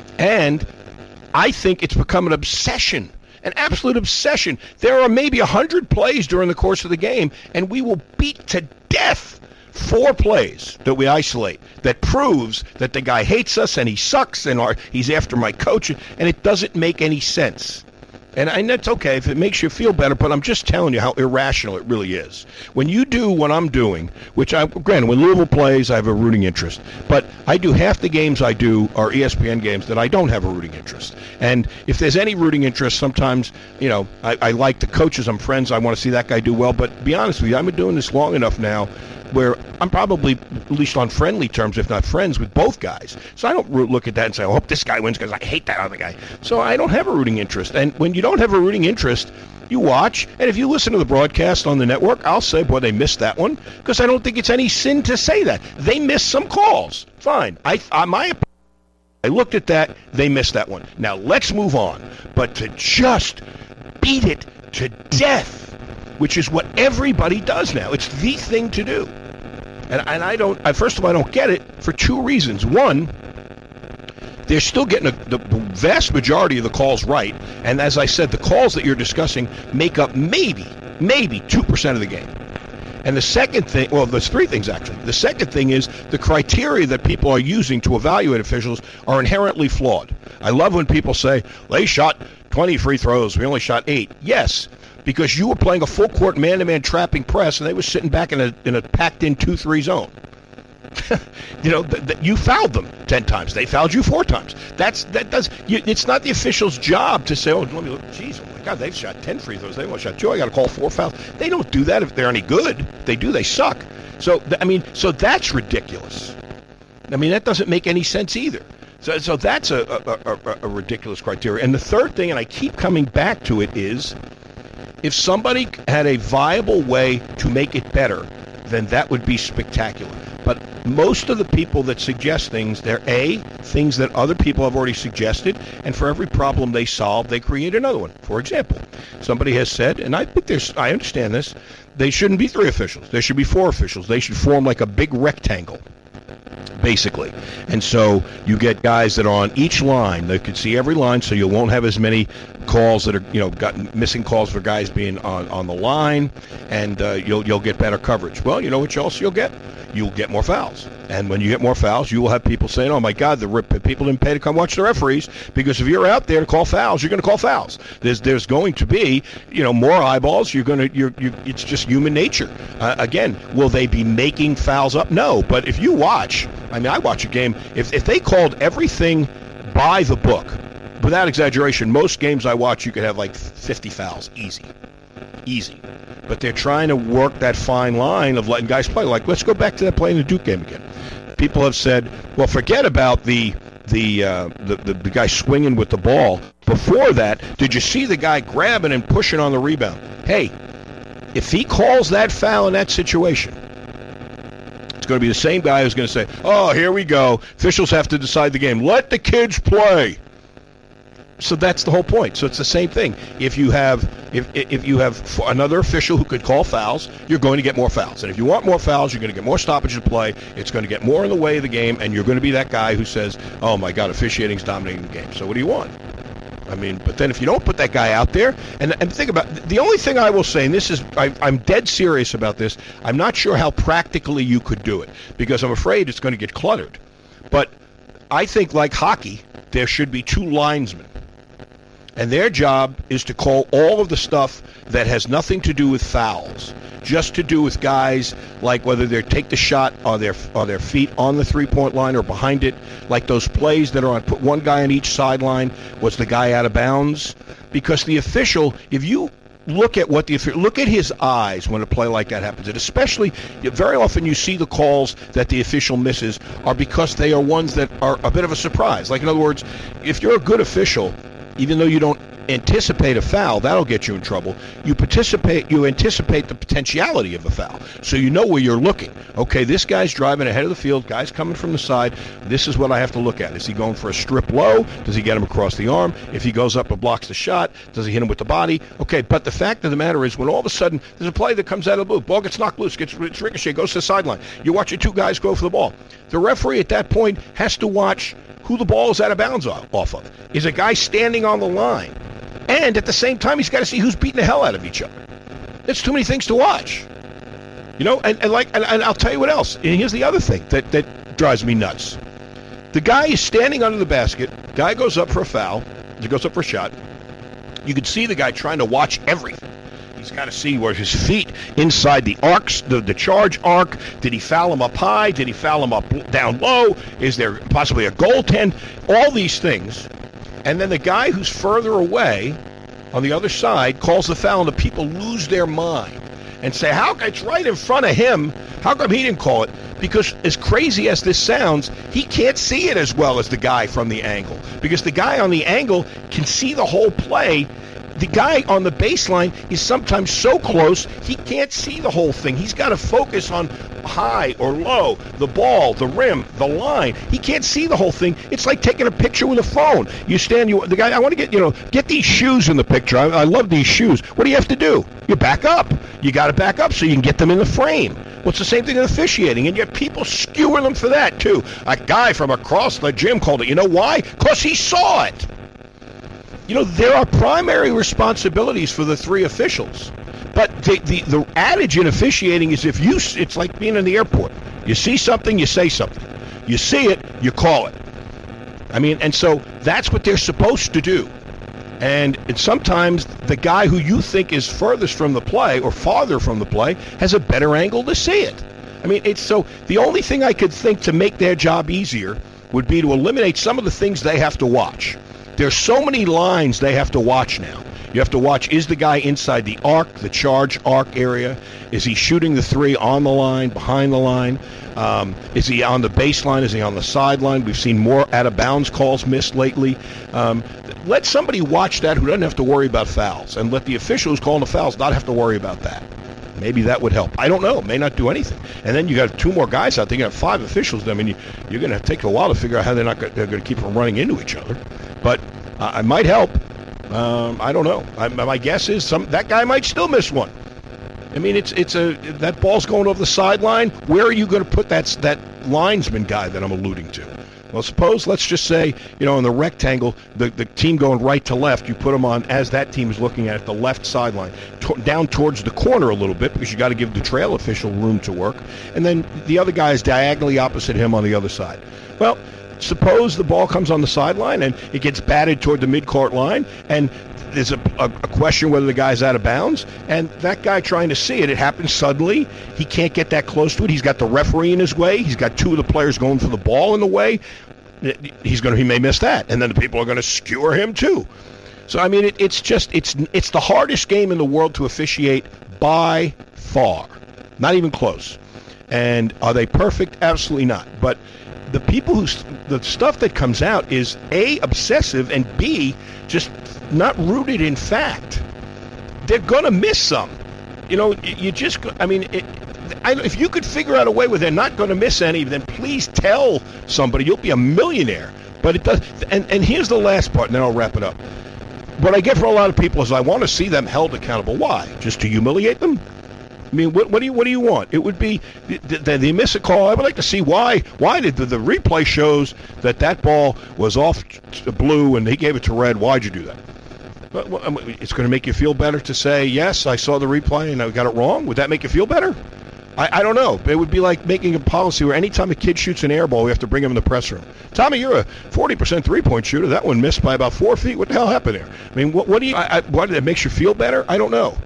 And I think it's become an obsession, an absolute obsession. There are maybe one hundred plays during the course of the game, and we will beat to death four plays that we isolate that proves that the guy hates us and he sucks and our, he's after my coach, and it doesn't make any sense. And, and that's okay if it makes you feel better, but I'm just telling you how irrational it really is. When you do what I'm doing, which I, granted, when Louisville plays, I have a rooting interest, but I do half the games I do are E S P N games that I don't have a rooting interest. And if there's any rooting interest, sometimes, you know, I, I like the coaches, I'm friends, I want to see that guy do well, but to be honest with you, I've been doing this long enough now where I'm probably at least on friendly terms, if not friends, with both guys. So I don't look at that and say, I hope this guy wins because I hate that other guy. So I don't have a rooting interest. And when you don't have a rooting interest, you watch. And if you listen to the broadcast on the network, I'll say, boy, they missed that one, because I don't think it's any sin to say that. They missed some calls. Fine. I, I my I looked at that. They missed that one. Now let's move on. But to just beat it to death, which is what everybody does now. It's the thing to do. And, and I don't, I, first of all, I don't get it for two reasons. One, they're still getting a, the vast majority of the calls right. And as I said, the calls that you're discussing make up maybe, maybe two percent of the game. And the second thing, well, there's three things actually. The second thing is the criteria that people are using to evaluate officials are inherently flawed. I love when people say, they shot twenty free throws, we only shot eight. Yes, because you were playing a full court man-to-man trapping press, and they were sitting back in a in a packed-in two three zone. you know, th- th- you fouled them ten times. They fouled you four times. That's that does. You, it's not the official's job to say, "Oh, let me look." Jeez, oh my God, they've shot ten free throws. They only shot two. I got to call four fouls. They don't do that if they're any good. If they do, they suck. So th- I mean, so that's ridiculous. I mean, that doesn't make any sense either. So, so that's a, a, a, a ridiculous criteria. And the third thing, and I keep coming back to it, is if somebody had a viable way to make it better, then that would be spectacular. But most of the people that suggest things, they're A, things that other people have already suggested, and for every problem they solve, they create another one. For example, somebody has said, and I think there's, I understand this, they shouldn't be three officials. There should be four officials. They should form like a big rectangle, basically. And so you get guys that are on each line. They could see every line, so you won't have as many calls that are, you know, got missing calls for guys being on, on the line, and uh, you'll you'll get better coverage. Well, you know what else you'll get? You'll get more fouls. And when you get more fouls, you will have people saying, oh, my God, the people didn't pay to come watch the referees, because if you're out there to call fouls, you're going to call fouls. There's there's going to be, you know, more eyeballs. You're going to, you're, you're, it's just human nature. Uh, again, will they be making fouls up? No. But if you watch, I mean, I watch a game, if if they called everything by the book, without exaggeration, most games I watch, you could have like fifty fouls, easy. easy. But they're trying to work that fine line of letting guys play. Like, let's go back to that play in the Duke game again. People have said, well, forget about the the, uh, the the the guy swinging with the ball. Before that, did you see the guy grabbing and pushing on the rebound? Hey, if he calls that foul in that situation, it's going to be the same guy who's going to say, oh, here we go. Officials have to decide the game. Let the kids play. So that's the whole point. So it's the same thing. If you have if if you have another official who could call fouls, you're going to get more fouls. And if you want more fouls, you're going to get more stoppages of play. It's going to get more in the way of the game, and you're going to be that guy who says, oh, my God, officiating's dominating the game. So what do you want? I mean, but then if you don't put that guy out there, and, and think about the only thing I will say, and this is, I, I'm dead serious about this, I'm not sure how practically you could do it, because I'm afraid it's going to get cluttered. But I think, like hockey, there should be two linesmen. And their job is to call all of the stuff that has nothing to do with fouls, just to do with guys like whether they take the shot on their on their feet on the three-point line or behind it, like those plays that are on, put one guy on each sideline, was the guy out of bounds? Because the official, if you look at what the look at his eyes when a play like that happens, and especially very often you see the calls that the official misses are because they are ones that are a bit of a surprise. Like, in other words, if you're a good official, even though you don't anticipate a foul, that'll get you in trouble. You participate, you anticipate the potentiality of a foul, so you know where you're looking. Okay, this guy's driving ahead of the field, guy's coming from the side. This is what I have to look at. Is he going for a strip low? Does he get him across the arm? If he goes up and blocks the shot, does he hit him with the body? Okay, but the fact of the matter is, when all of a sudden there's a play that comes out of the blue, ball gets knocked loose, gets it's ricochet, goes to the sideline. You watch your two guys go for the ball. The referee at that point has to watch who the ball is out of bounds off of. Is a guy standing on the line? And at the same time, he's got to see who's beating the hell out of each other. There's too many things to watch. You know, and, and like, and, and I'll tell you what else. And here's the other thing that, that drives me nuts. The guy is standing under the basket. Guy goes up for a foul. He goes up for a shot. You can see the guy trying to watch everything. He's got to see where his feet inside the arcs, the, the charge arc. Did he foul him up high? Did he foul him up down low? Is there possibly a goaltend? All these things. And then the guy who's further away on the other side calls the foul, and the people lose their mind and say, how it's right in front of him. How come he didn't call it? Because as crazy as this sounds, he can't see it as well as the guy from the angle. Because the guy on the angle can see the whole play. The guy on the baseline is sometimes so close, he can't see the whole thing. He's got to focus on high or low, the ball, the rim, the line. He can't see the whole thing. It's like taking a picture with a phone. You stand, you the guy, I want to get, you know, get these shoes in the picture. I, I love these shoes. What do you have to do? You back up. You got to back up so you can get them in the frame. Well, it's the same thing in officiating, and yet people skewer them for that, too. A guy from across the gym called it. You know why? Because he saw it. You know, there are primary responsibilities for the three officials. But the, the, the adage in officiating is if you, it's like being in the airport. You see something, you say something. You see it, you call it. I mean, and so that's what they're supposed to do. And it's sometimes the guy who you think is furthest from the play or farther from the play has a better angle to see it. I mean, it's so the only thing I could think to make their job easier would be to eliminate some of the things they have to watch. There's so many lines they have to watch now. You have to watch, is the guy inside the arc, the charge arc area? Is he shooting the three on the line, behind the line? Um, is he on the baseline? Is he on the sideline? We've seen more out-of-bounds calls missed lately. Um, let somebody watch that who doesn't have to worry about fouls, and let the official who's calling the fouls not have to worry about that. Maybe that would help. I don't know. It may not do anything. And then you got two more guys out there. You got five officials. I mean, you, you're going to take a while to figure out how they're not gonna, they're going to keep from running into each other. But uh, it might help. Um, I don't know. I, my guess is some that guy might still miss one. I mean, it's it's a that ball's going over the sideline. Where are you going to put that that linesman guy that I'm alluding to? Well, suppose, let's just say, you know, in the rectangle, the, the team going right to left, you put them on, as that team is looking at it, the left sideline, to, down towards the corner a little bit, because you got to give the trail official room to work. And then the other guy is diagonally opposite him on the other side. Well, suppose the ball comes on the sideline and it gets batted toward the midcourt line, and there's a, a, a question whether the guy's out of bounds, and that guy trying to see it, it happens suddenly. He can't get that close to it. He's got the referee in his way. He's got two of the players going for the ball in the way. He's going to, he may miss that, and then the people are going to skewer him too. So I mean, it, it's just it's it's the hardest game in the world to officiate by far, not even close. And are they perfect? Absolutely not. But the people who the stuff that comes out is A, obsessive, and B, just not rooted in fact. They're gonna miss some. You know, you just I mean, it, I, if you could figure out a way where they're not going to miss any, then please tell somebody. You'll be a millionaire. But it does. And and here's the last part, and then I'll wrap it up. What I get from a lot of people is I want to see them held accountable. Why? Just to humiliate them? I mean, what, what do you what do you want? It would be they, they miss a call. I would like to see why. Why did the, the replay shows that that ball was off to blue and he gave it to red? Why'd you do that? Well, it's going to make you feel better to say, yes, I saw the replay and I got it wrong. Would that make you feel better? I, I don't know. It would be like making a policy where anytime a kid shoots an air ball, we have to bring him in the press room. Tommy, you're a forty percent three-point shooter. That one missed by about four feet. What the hell happened there? I mean, what, what do you? I, I, what that makes you feel better? I don't know.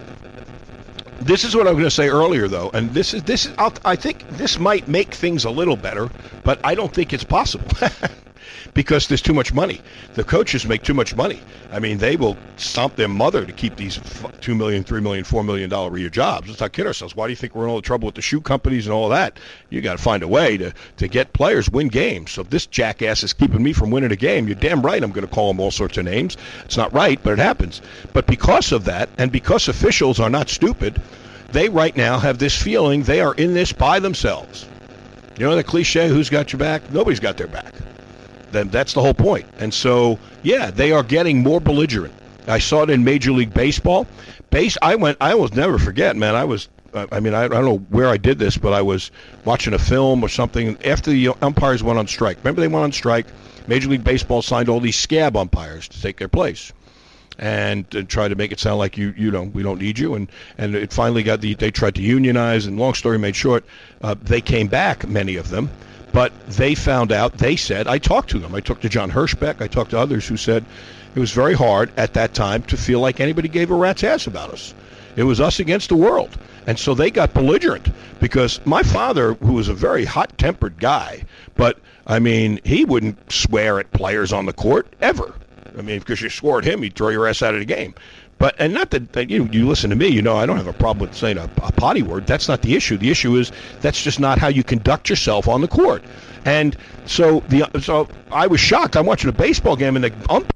This is what I was going to say earlier, though, and this is this is. I'll, I think this might make things a little better, but I don't think it's possible. Because there's too much money. The coaches make too much money. I mean, they will stomp their mother to keep these two million dollars, three million dollars, four million dollars a year jobs. Let's not kid ourselves. Why do you think we're in all the trouble with the shoe companies and all that? You got to find a way to, to get players win games. So if this jackass is keeping me from winning a game, you're damn right I'm going to call him all sorts of names. It's not right, but it happens. But because of that, and because officials are not stupid, they right now have this feeling they are in this by themselves. You know the cliche, who's got your back? Nobody's got their back. Then that's the whole point. And so, yeah, they are getting more belligerent. I saw it in Major League Baseball. Base, I went. I will never forget, man. I was. I mean, I, I don't know where I did this, but I was watching a film or something after the umpires went on strike. Remember, they went on strike. Major League Baseball signed all these scab umpires to take their place, and, and try to make it sound like you, you know, we don't need you. And and it finally got the. They tried to unionize, and long story made short, uh, they came back, many of them. But they found out, they said, I talked to them. I talked to John Hirschbeck. I talked to others who said it was very hard at that time to feel like anybody gave a rat's ass about us. It was us against the world. And so they got belligerent because my father, who was a very hot-tempered guy, but, I mean, he wouldn't swear at players on the court ever. I mean, because you swore at him, he'd throw your ass out of the game. But and not that, that you you listen to me, you know I don't have a problem with saying a, a potty word. That's not the issue. The issue is that's just not how you conduct yourself on the court. And so the so I was shocked. I'm watching a baseball game and the ump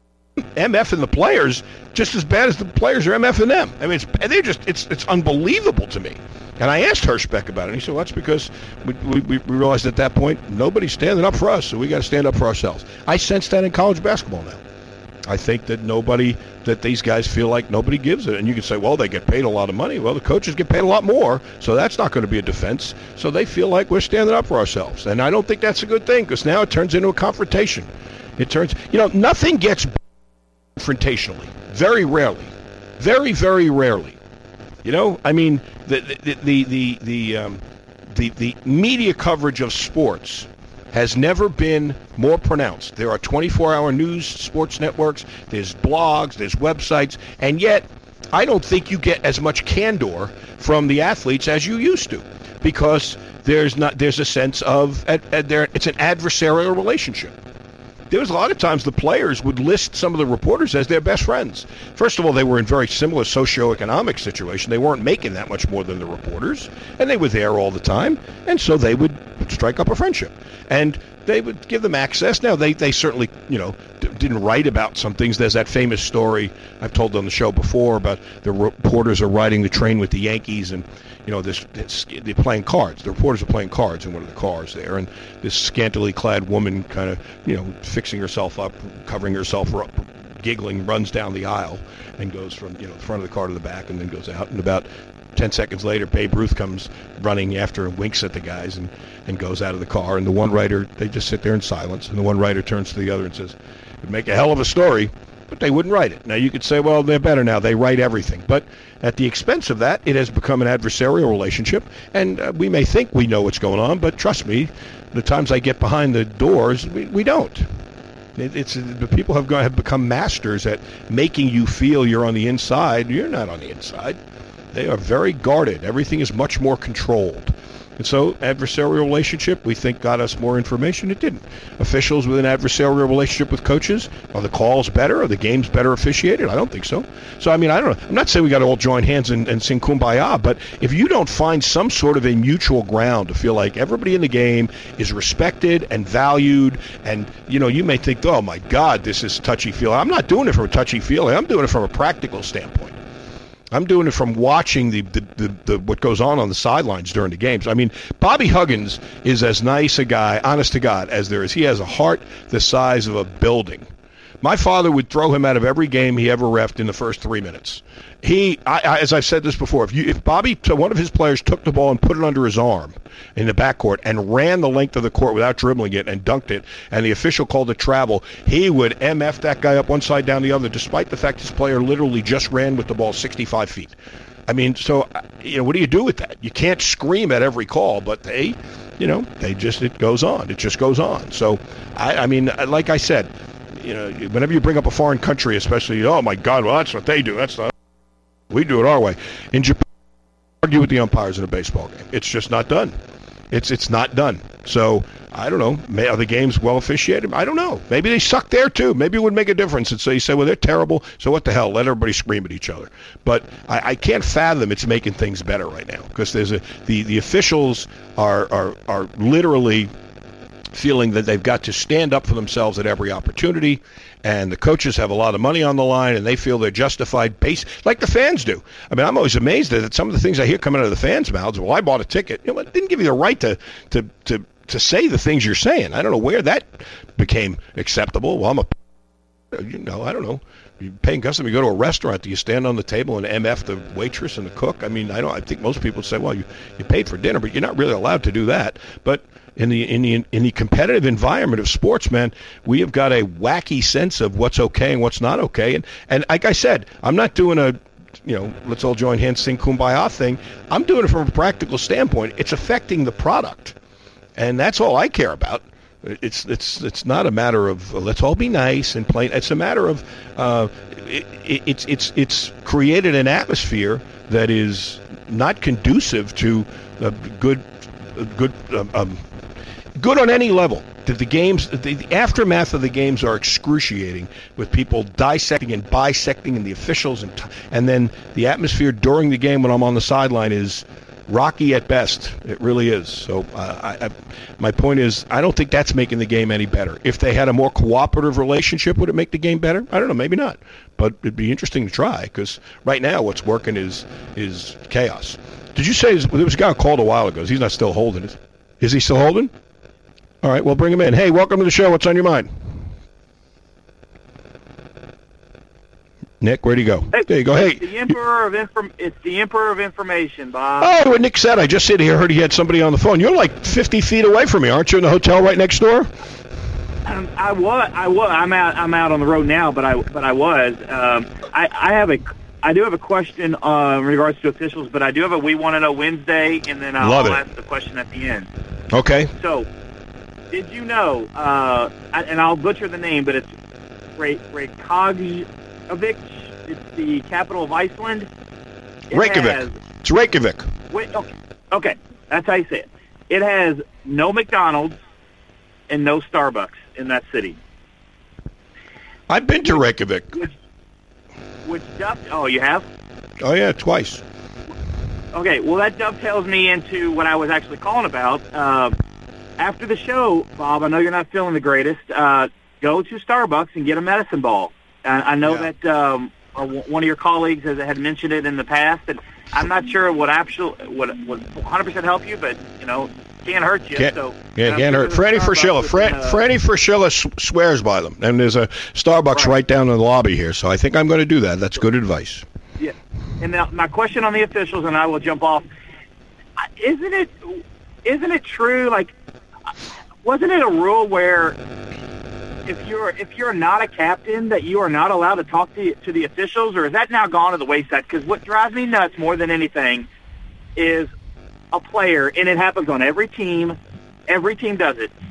MFing the players just as bad as the players are MFing them. I mean, it's they're just it's it's unbelievable to me. And I asked Hirschbeck about it. And he said, well, that's because we, we, we realized at that point nobody's standing up for us, so we got to stand up for ourselves. I sense that in college basketball now. I think that nobody, that these guys feel like nobody gives it. And you can say, well, they get paid a lot of money. Well, the coaches get paid a lot more, so that's not going to be a defense. So they feel like we're standing up for ourselves. And I don't think that's a good thing because now it turns into a confrontation. It turns, you know, nothing gets confrontationally. Very rarely. Very, very rarely. You know, I mean, the the the the the, um, the, the media coverage of sports has never been more pronounced. There are twenty-four hour news sports networks, there's blogs, there's websites, and yet I don't think you get as much candor from the athletes as you used to because there's not there's a sense of at, at there it's an adversarial relationship. There was a lot of times the players would list some of the reporters as their best friends. First of all, they were in very similar socioeconomic situation. They weren't making that much more than the reporters, and they were there all the time, and so they would strike up a friendship. And they would give them access. Now, they, they certainly, you know, d- didn't write about some things. There's that famous story I've told on the show before about the reporters are riding the train with the Yankees, and, you know, this, this they're playing cards. The reporters are playing cards in one of the cars there, and this scantily clad woman kind of, you know, fixing herself up, covering herself up, giggling, runs down the aisle and goes from, you know, the front of the car to the back and then goes out. And about ten seconds later, Babe Ruth comes running after and winks at the guys and, and goes out of the car. And the one writer, they just sit there in silence. And the one writer turns to the other and says, it'd make a hell of a story, but they wouldn't write it. Now, you could say, well, they're better now. They write everything. But at the expense of that, it has become an adversarial relationship. And uh, we may think we know what's going on, but trust me, the times I get behind the doors, we, we don't. It, it's the people have, gone, have become masters at making you feel you're on the inside. You're not on the inside. They are very guarded. Everything is much more controlled. And so adversarial relationship, we think, got us more information. It didn't. Officials with an adversarial relationship with coaches, are the calls better? Are the games better officiated? I don't think so. So, I mean, I don't know. I'm not saying we got to all join hands and, and sing Kumbaya, but if you don't find some sort of a mutual ground to feel like everybody in the game is respected and valued, and, you know, you may think, oh, my God, this is touchy-feely. I'm not doing it from a touchy-feely. I'm doing it from a practical standpoint. I'm doing it from watching the, the, the, the what goes on on the sidelines during the games. I mean, Bobby Huggins is as nice a guy, honest to God, as there is. He has a heart the size of a building. My father would throw him out of every game he ever reffed in the first three minutes. He, I, I, as I've said this before, if you, if Bobby, one of his players took the ball and put it under his arm in the backcourt and ran the length of the court without dribbling it and dunked it, and the official called it travel, he would M F that guy up one side down the other, despite the fact his player literally just ran with the ball sixty-five feet. I mean, so, you know, what do you do with that? You can't scream at every call, but they, you know, they just, it goes on. It just goes on. So, I, I mean, like I said, you know, whenever you bring up a foreign country, especially, oh, my God, well, that's what they do. That's not, we do it our way. In Japan, argue with the umpires in a baseball game. It's just not done. It's it's not done. So, I don't know. May, are the games well officiated? I don't know. Maybe they suck there, too. Maybe it would make a difference. And so you say, well, they're terrible, so what the hell? Let everybody scream at each other. But I, I can't fathom it's making things better right now, because there's a the, the officials are are are literally feeling that they've got to stand up for themselves at every opportunity, and the coaches have a lot of money on the line, and they feel they're justified, based like the fans do. I mean, I'm always amazed at some of the things I hear coming out of the fans' mouths. Well, I bought a ticket. You know, it didn't give you the right to to to to say the things you're saying. I don't know where that became acceptable. Well, I'm a, you know, I don't know. You're paying custom. You go to a restaurant. Do you stand on the table and M F the waitress and the cook? I mean, I don't. I think most people say, well, you you paid for dinner, but you're not really allowed to do that. But in the in the in the competitive environment of sports, man, we have got a wacky sense of what's okay and what's not okay. And and like I said, I'm not doing a, you know, let's all join hands, sing Kumbaya thing. I'm doing it from a practical standpoint. It's affecting the product, and that's all I care about. It's it's it's not a matter of uh, let's all be nice and plain. It's a matter of uh, it, it, it's it's it's created an atmosphere that is not conducive to a good good um, um, good on any level. That the games, the, the aftermath of the games are excruciating, with people dissecting and bisecting, and the officials, and and then the atmosphere during the game when I'm on the sideline is rocky at best. It really is. So uh, I, I, my point is, I don't think that's making the game any better. If they had a more cooperative relationship, would it make the game better? I don't know, maybe not. But it'd be interesting to try, because right now what's working is is chaos. Did you say there was a guy who called a while ago? He's not still holding it. Is he still holding? All right, well, bring him in. Hey, welcome to the show. What's on your mind? Nick, where'd he go? Hey, there you go. It's hey, the emperor of inform- It's the emperor of information, Bob. Oh, what Nick said. I just sit here, heard he had somebody on the phone. You're like fifty feet away from me, aren't you? In the hotel right next door. Um, I was. I was. I'm out. I'm out on the road now, but I. But I was. Um, I. I have a. I do have a question uh, in regards to officials, but I do have a We Want to Know Wednesday, and then I'll, I'll ask the question at the end. Okay. So, did you know? Uh, I, and I'll butcher the name, but it's Ray Reykjavik. It's the capital of Iceland. It Reykjavik. Has, it's Reykjavik. Wait, okay, okay, that's how you say it. It has no McDonald's and no Starbucks in that city. I've been to Reykjavik. Which, which duff, oh, you have? Oh, yeah, twice. Okay, well, that dovetails me into what I was actually calling about. Uh, after the show, Bob, I know you're not feeling the greatest. Uh, go to Starbucks and get a medicine ball. I, I know yeah. that um, one of your colleagues has, had mentioned it in the past, and I'm not sure what actual would would one hundred percent help you, but you know, can't hurt you. Can't, so yeah, can't hurt. Franny Fraschilla, Fran, uh, Franny Fraschilla swears by them, and there's a Starbucks right. right down in the lobby here, so I think I'm going to do that. That's good advice. Yeah, and now my question on the officials, and I will jump off. Isn't it isn't it true? Like, wasn't it a rule where if you're if you're not a captain, that you are not allowed to talk to to the officials, or is that now gone to the wayside? Because what drives me nuts more than anything is a player, and it happens on every team. Every team does it.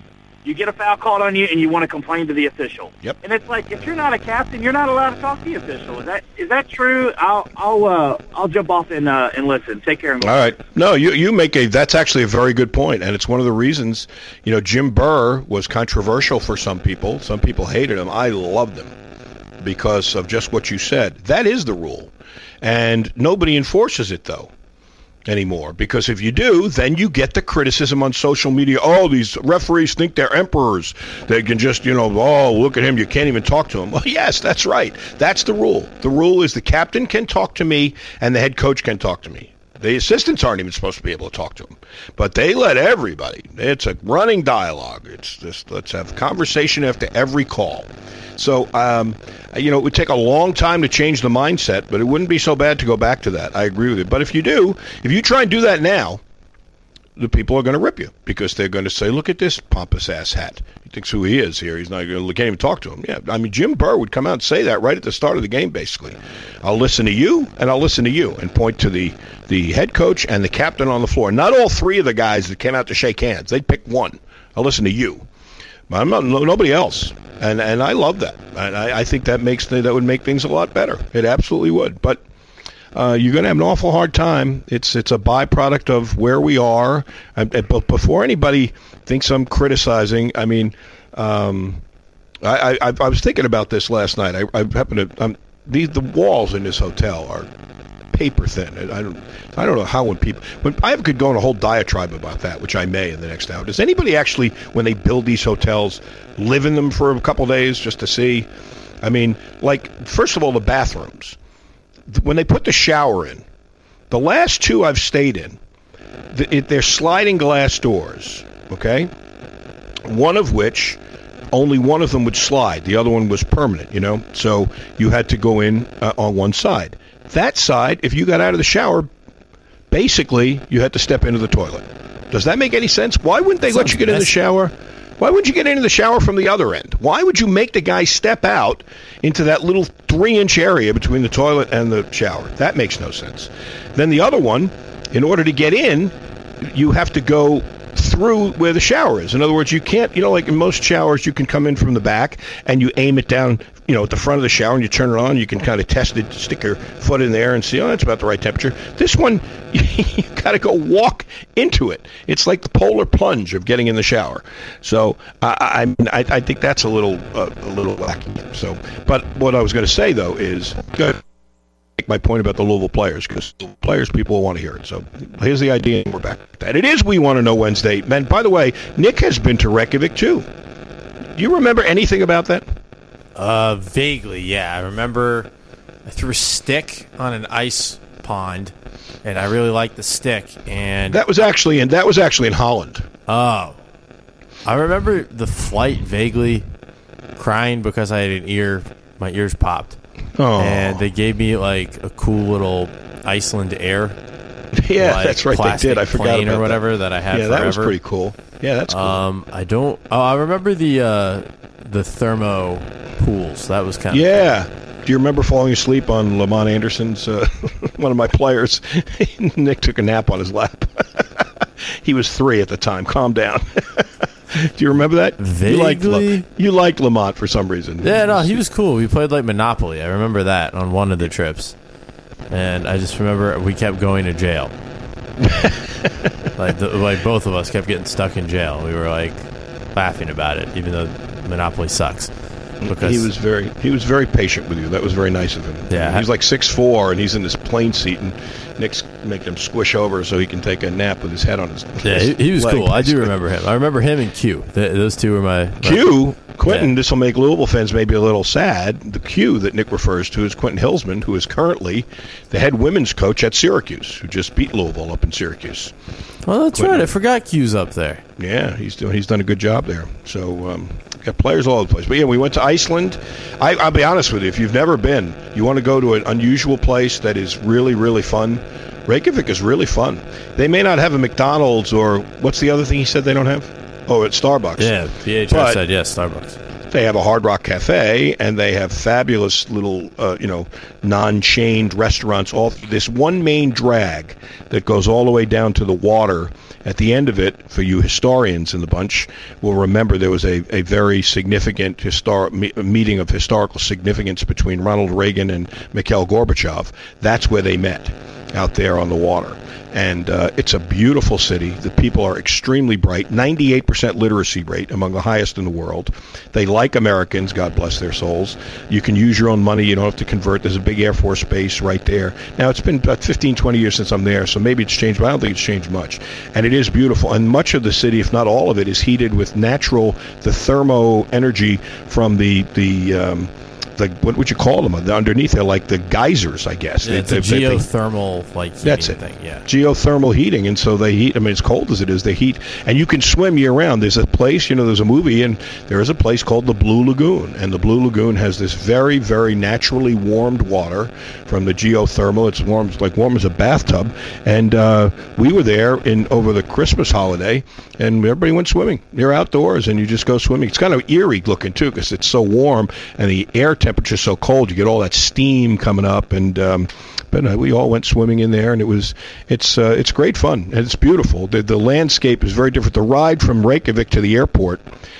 You get a foul called on you, and you want to complain to the official. Yep. And it's like, if you're not a captain, you're not allowed to talk to the official. Is that is that true? I'll I'll uh, I'll jump off and uh, and listen. Take care. And All right. No, you you make a that's actually a very good point, and it's one of the reasons. You know, Jim Burr was controversial for some people. Some people hated him. I loved him because of just what you said. That is the rule, and nobody enforces it though anymore, because if you do, then you get the criticism on social media. Oh, these referees think they're emperors. They can just, you know, oh, look at him, you can't even talk to him. Well, yes, that's right. That's the rule. The rule is the captain can talk to me and the head coach can talk to me. The assistants aren't even supposed to be able to talk to him, but they let everybody. It's a running dialogue. It's just, let's have conversation after every call. So, um, you know, it would take a long time to change the mindset, but it wouldn't be so bad to go back to that. I agree with you. But if you do, if you try and do that now, the people are going to rip you because they're going to say, look at this pompous ass hat. He thinks who he is here. He's not going to, can't even talk to him. Yeah, I mean, Jim Burr would come out and say that right at the start of the game, basically. I'll listen to you, and I'll listen to you, and point to the, the head coach and the captain on the floor. Not all three of the guys that came out to shake hands. They'd pick one. I'll listen to you. But I'm not, nobody else. And and I love that. And I, I think that makes the, that would make things a lot better. It absolutely would. But uh, you're going to have an awful hard time. It's it's a byproduct of where we are. And, but before anybody thinks I'm criticizing, I mean, um, I, I I was thinking about this last night. I, I happened to um, the the walls in this hotel are paper thin. I don't I don't know how when people when I could go on a whole diatribe about that, which I may in the next hour. Does anybody actually, when they build these hotels, live in them for a couple days just to see? I mean, like, first of all, the bathrooms. When they put the shower in, the last two I've stayed in, they're sliding glass doors, okay? One of which, only one of them would slide. The other one was permanent, you know? So you had to go in uh, on one side. That side, if you got out of the shower, basically you had to step into the toilet. Does that make any sense? Why wouldn't they let you get in the shower? Why would you get into the shower from the other end? Why would you make the guy step out into that little three-inch area between the toilet and the shower? That makes no sense. Then the other one, in order to get in, you have to go through where the shower is. In other words, you can't, you know, like in most showers, you can come in from the back and you aim it down, you know, at the front of the shower and you turn it on. You can kind of test it, stick your foot in there and see, oh, that's about the right temperature. This one, you got to go walk into it. It's like the polar plunge of getting in the shower. So I, I, I think that's a little, uh, a little wacky. So, but what I was going to say though is good. Make my point about the Louisville players, because players, people will want to hear it. So here's the idea, and we're back at that. It is We Want to Know Wednesday. Man, by the way, Nick has been to Reykjavik, too. Do you remember anything about that? Uh, vaguely, yeah. I remember I threw a stick on an ice pond, and I really liked the stick. And that was actually in that was actually in Holland. Oh, I remember the flight vaguely, crying because I had an ear. My ears popped. Oh. And they gave me like a cool little Iceland Air. Yeah, like, that's right. They did. I forgot about or whatever that, that I had. Yeah, forever. That was pretty cool. Yeah, that's cool. Um, I don't. Oh, I remember the uh, the thermo pools. That was kind of yeah. Cool. Do you remember falling asleep on Lamont Anderson's? Uh, one of my players. Nick took a nap on his lap. He was three at the time. Calm down. Do you remember that? Vaguely. You liked, you liked Lamont for some reason. Yeah, no, he was cool. We played like Monopoly. I remember that on one of the trips. And I just remember we kept going to jail. like, the, like both of us kept getting stuck in jail. We were like laughing about it, even though Monopoly sucks. Because he was very he was very patient with you. That was very nice of him. Yeah, he's like six foot four, and he's in this plane seat, and Nick's making him squish over so he can take a nap with his head on his. Yeah, his he, he was leg. cool. I do remember him. I remember him and Q. Th- those two were my, my Q. Quentin. Yeah. This will make Louisville fans maybe a little sad. The Q that Nick refers to is Quentin Hillsman, who is currently the head women's coach at Syracuse, who just beat Louisville up in Syracuse. Well, that's Quentin. right. I forgot Q's up there. Yeah, he's doing. He's done a good job there. So. Um, Got players all over the place. But yeah, we went to Iceland. I, I'll be honest with you. If you've never been, you want to go to an unusual place that is really, really fun. Reykjavik is really fun. They may not have a McDonald's or what's the other thing he said they don't have? Oh, it's Starbucks. Yeah, P H R but said yes, Starbucks. they have a Hard Rock Cafe, and they have fabulous little, uh, you know, non-chained restaurants. All this one main drag that goes all the way down to the water. At the end of it, for you historians in the bunch, will remember there was a, a very significant histor- me- meeting of historical significance between Ronald Reagan and Mikhail Gorbachev. That's where they met, out there on the water. And uh, it's a beautiful city. The people are extremely bright. ninety-eight percent literacy rate, among the highest in the world. They like Americans, God bless their souls. You can use your own money. You don't have to convert. There's a big Air Force base right there. Now, it's been about fifteen, twenty years since I'm there, so maybe it's changed, but I don't think it's changed much. And it is beautiful. And much of the city, if not all of it, is heated with natural, the thermo energy from the, the um, the, what would you call them? Underneath, they're like the geysers, I guess. Yeah, they, it's a they, geothermal they, like heating that's it. thing. Yeah, geothermal heating, and so they heat. I mean, as cold as it is, they heat, and you can swim year round. There's a place, you know, there's a movie, and there is a place called the Blue Lagoon, and the Blue Lagoon has this very, very naturally warmed water from the geothermal. It's warm, it's like warm as a bathtub, and uh, we were there in over the Christmas holiday, and everybody went swimming. You're outdoors, and you just go swimming. It's kind of eerie looking too, because it's so warm, and the air temperature is so cold. You get all that steam coming up, and um, but uh, we all went swimming in there, and it was it's uh, it's great fun, and it's beautiful. The the landscape is very different. The ride from Reykjavik to the airport.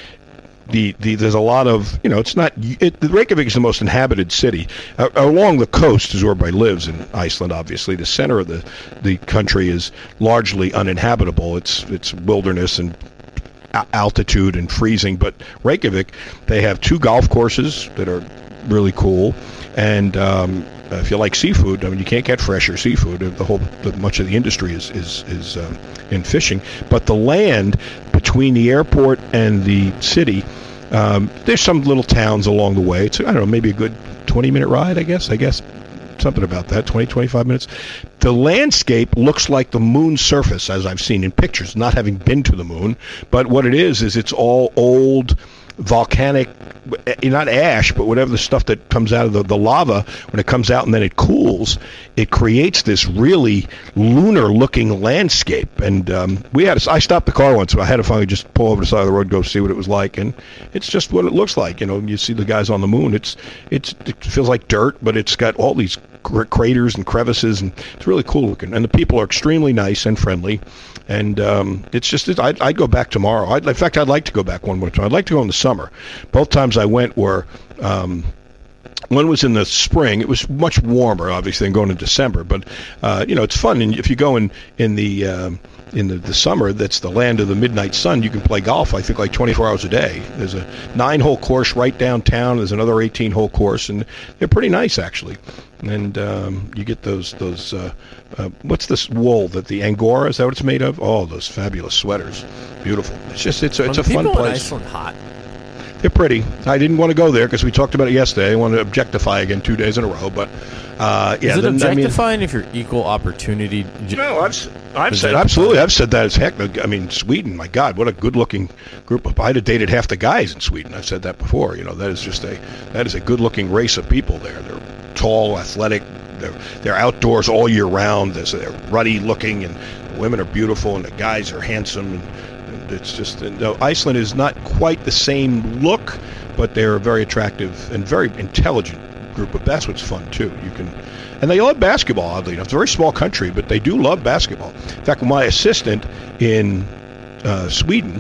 The, the there's a lot of, you know, it's not, it, Reykjavik is the most inhabited city. Uh, along the coast is where everybody lives in Iceland, obviously. The center of the, the country is largely uninhabitable. It's it's wilderness and a- altitude and freezing. But Reykjavik, they have two golf courses that are really cool. And um, if you like seafood, I mean, you can't get fresher seafood. The whole, the, much of the industry is is, is um, in fishing. But the land between the airport and the city, um, there's some little towns along the way. It's, I don't know, maybe a good twenty-minute ride, I guess. I guess something about that, twenty, twenty-five minutes. The landscape looks like the moon's surface, as I've seen in pictures, not having been to the moon. But what it is, is it's all old volcanic, not ash, but whatever the stuff that comes out of the, the lava, when it comes out and then it cools, it creates this really lunar-looking landscape. And um, we had, a, I stopped the car once, so I had to finally just pull over the side of the road and go see what it was like. And it's just what it looks like. You know, you see the guys on the moon. It's it's it feels like dirt, but it's got all these cr- craters and crevices, and it's really cool looking. And the people are extremely nice and friendly. And um, it's just, it, I'd, I'd go back tomorrow. I'd, in fact, I'd like to go back one more time. I'd like to go in the summer. Both times I went were, um, one was in the spring. It was much warmer, obviously, than going in December. But, uh, you know, it's fun. And if you go in, in the... Um, in the, the summer, that's the land of the midnight sun, you can play golf, I think, like twenty-four hours a day. There's a nine-hole course right downtown. There's another eighteen-hole course, and they're pretty nice, actually. And um, you get those, those uh, uh, what's this wool, that the Angora, is that what it's made of? Oh, those fabulous sweaters. Beautiful. It's just, it's a, it's a fun place. People in Iceland hot? They're pretty. I didn't want to go there because we talked about it yesterday. I didn't want to objectify again two days in a row, but uh, yeah. Is it then, objectifying I mean, if you're equal opportunity? No, I've, I've said absolutely. I've said that as heck. I mean, Sweden. My God, what a good-looking group of. I'd have dated half the guys in Sweden. I've said that before. You know, that is just a that is a good-looking race of people there. They're tall, athletic. They're they're outdoors all year round. They're, they're ruddy-looking, and the women are beautiful, and the guys are handsome. And, and it's just and, uh, Iceland is not quite the same look, but they're a very attractive and very intelligent group. But that's what's fun too. You can. And they love basketball, oddly enough. It's a very small country, but they do love basketball. In fact, my assistant in uh, Sweden,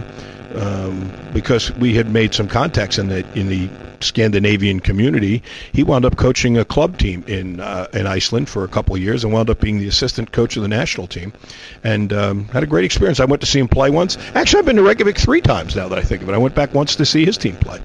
um, because we had made some contacts in the in the Scandinavian community, he wound up coaching a club team in uh, in Iceland for a couple of years and wound up being the assistant coach of the national team, and um, had a great experience. I went to see him play once. Actually, I've been to Reykjavik three times now that I think of it. I went back once to see his team play.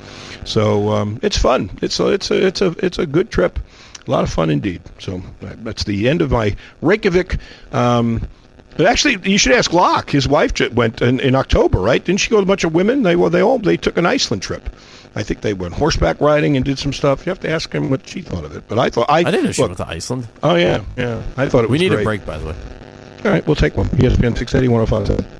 So um, it's fun. It's a, it's a it's a it's a good trip. A lot of fun indeed. So that's the end of my Reykjavik. Um, but actually, you should ask Locke. His wife went in, in October, right? Didn't she go with a bunch of women? They well, they all they took an Iceland trip. I think they went horseback riding and did some stuff. You have to ask him what she thought of it. But I thought I, I didn't know she look, went to Iceland. Oh yeah, yeah. I thought it was. We need great. a break, by the way. All right, we'll take one. E S P N six eighty, one oh five point seven.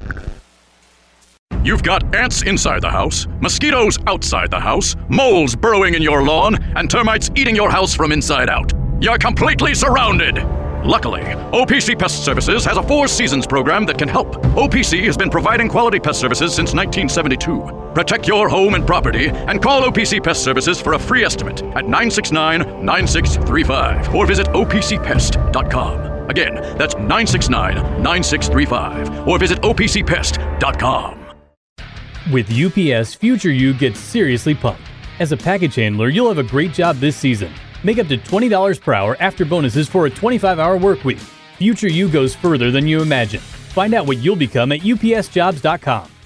You've got ants inside the house, mosquitoes outside the house, moles burrowing in your lawn, and termites eating your house from inside out. You're completely surrounded. Luckily, O P C Pest Services has a four seasons program that can help. O P C has been providing quality pest services since nineteen seventy-two. Protect your home and property and call O P C Pest Services for a free estimate at nine six nine, nine six three five or visit O P C pest dot com. Again, that's nine six nine, nine six three five or visit O P C pest dot com. With U P S, future you gets seriously pumped. As a package handler, you'll have a great job this season. Make up to twenty dollars per hour after bonuses for a twenty-five hour work week. Future you goes further than you imagine. Find out what you'll become at U P S jobs dot com.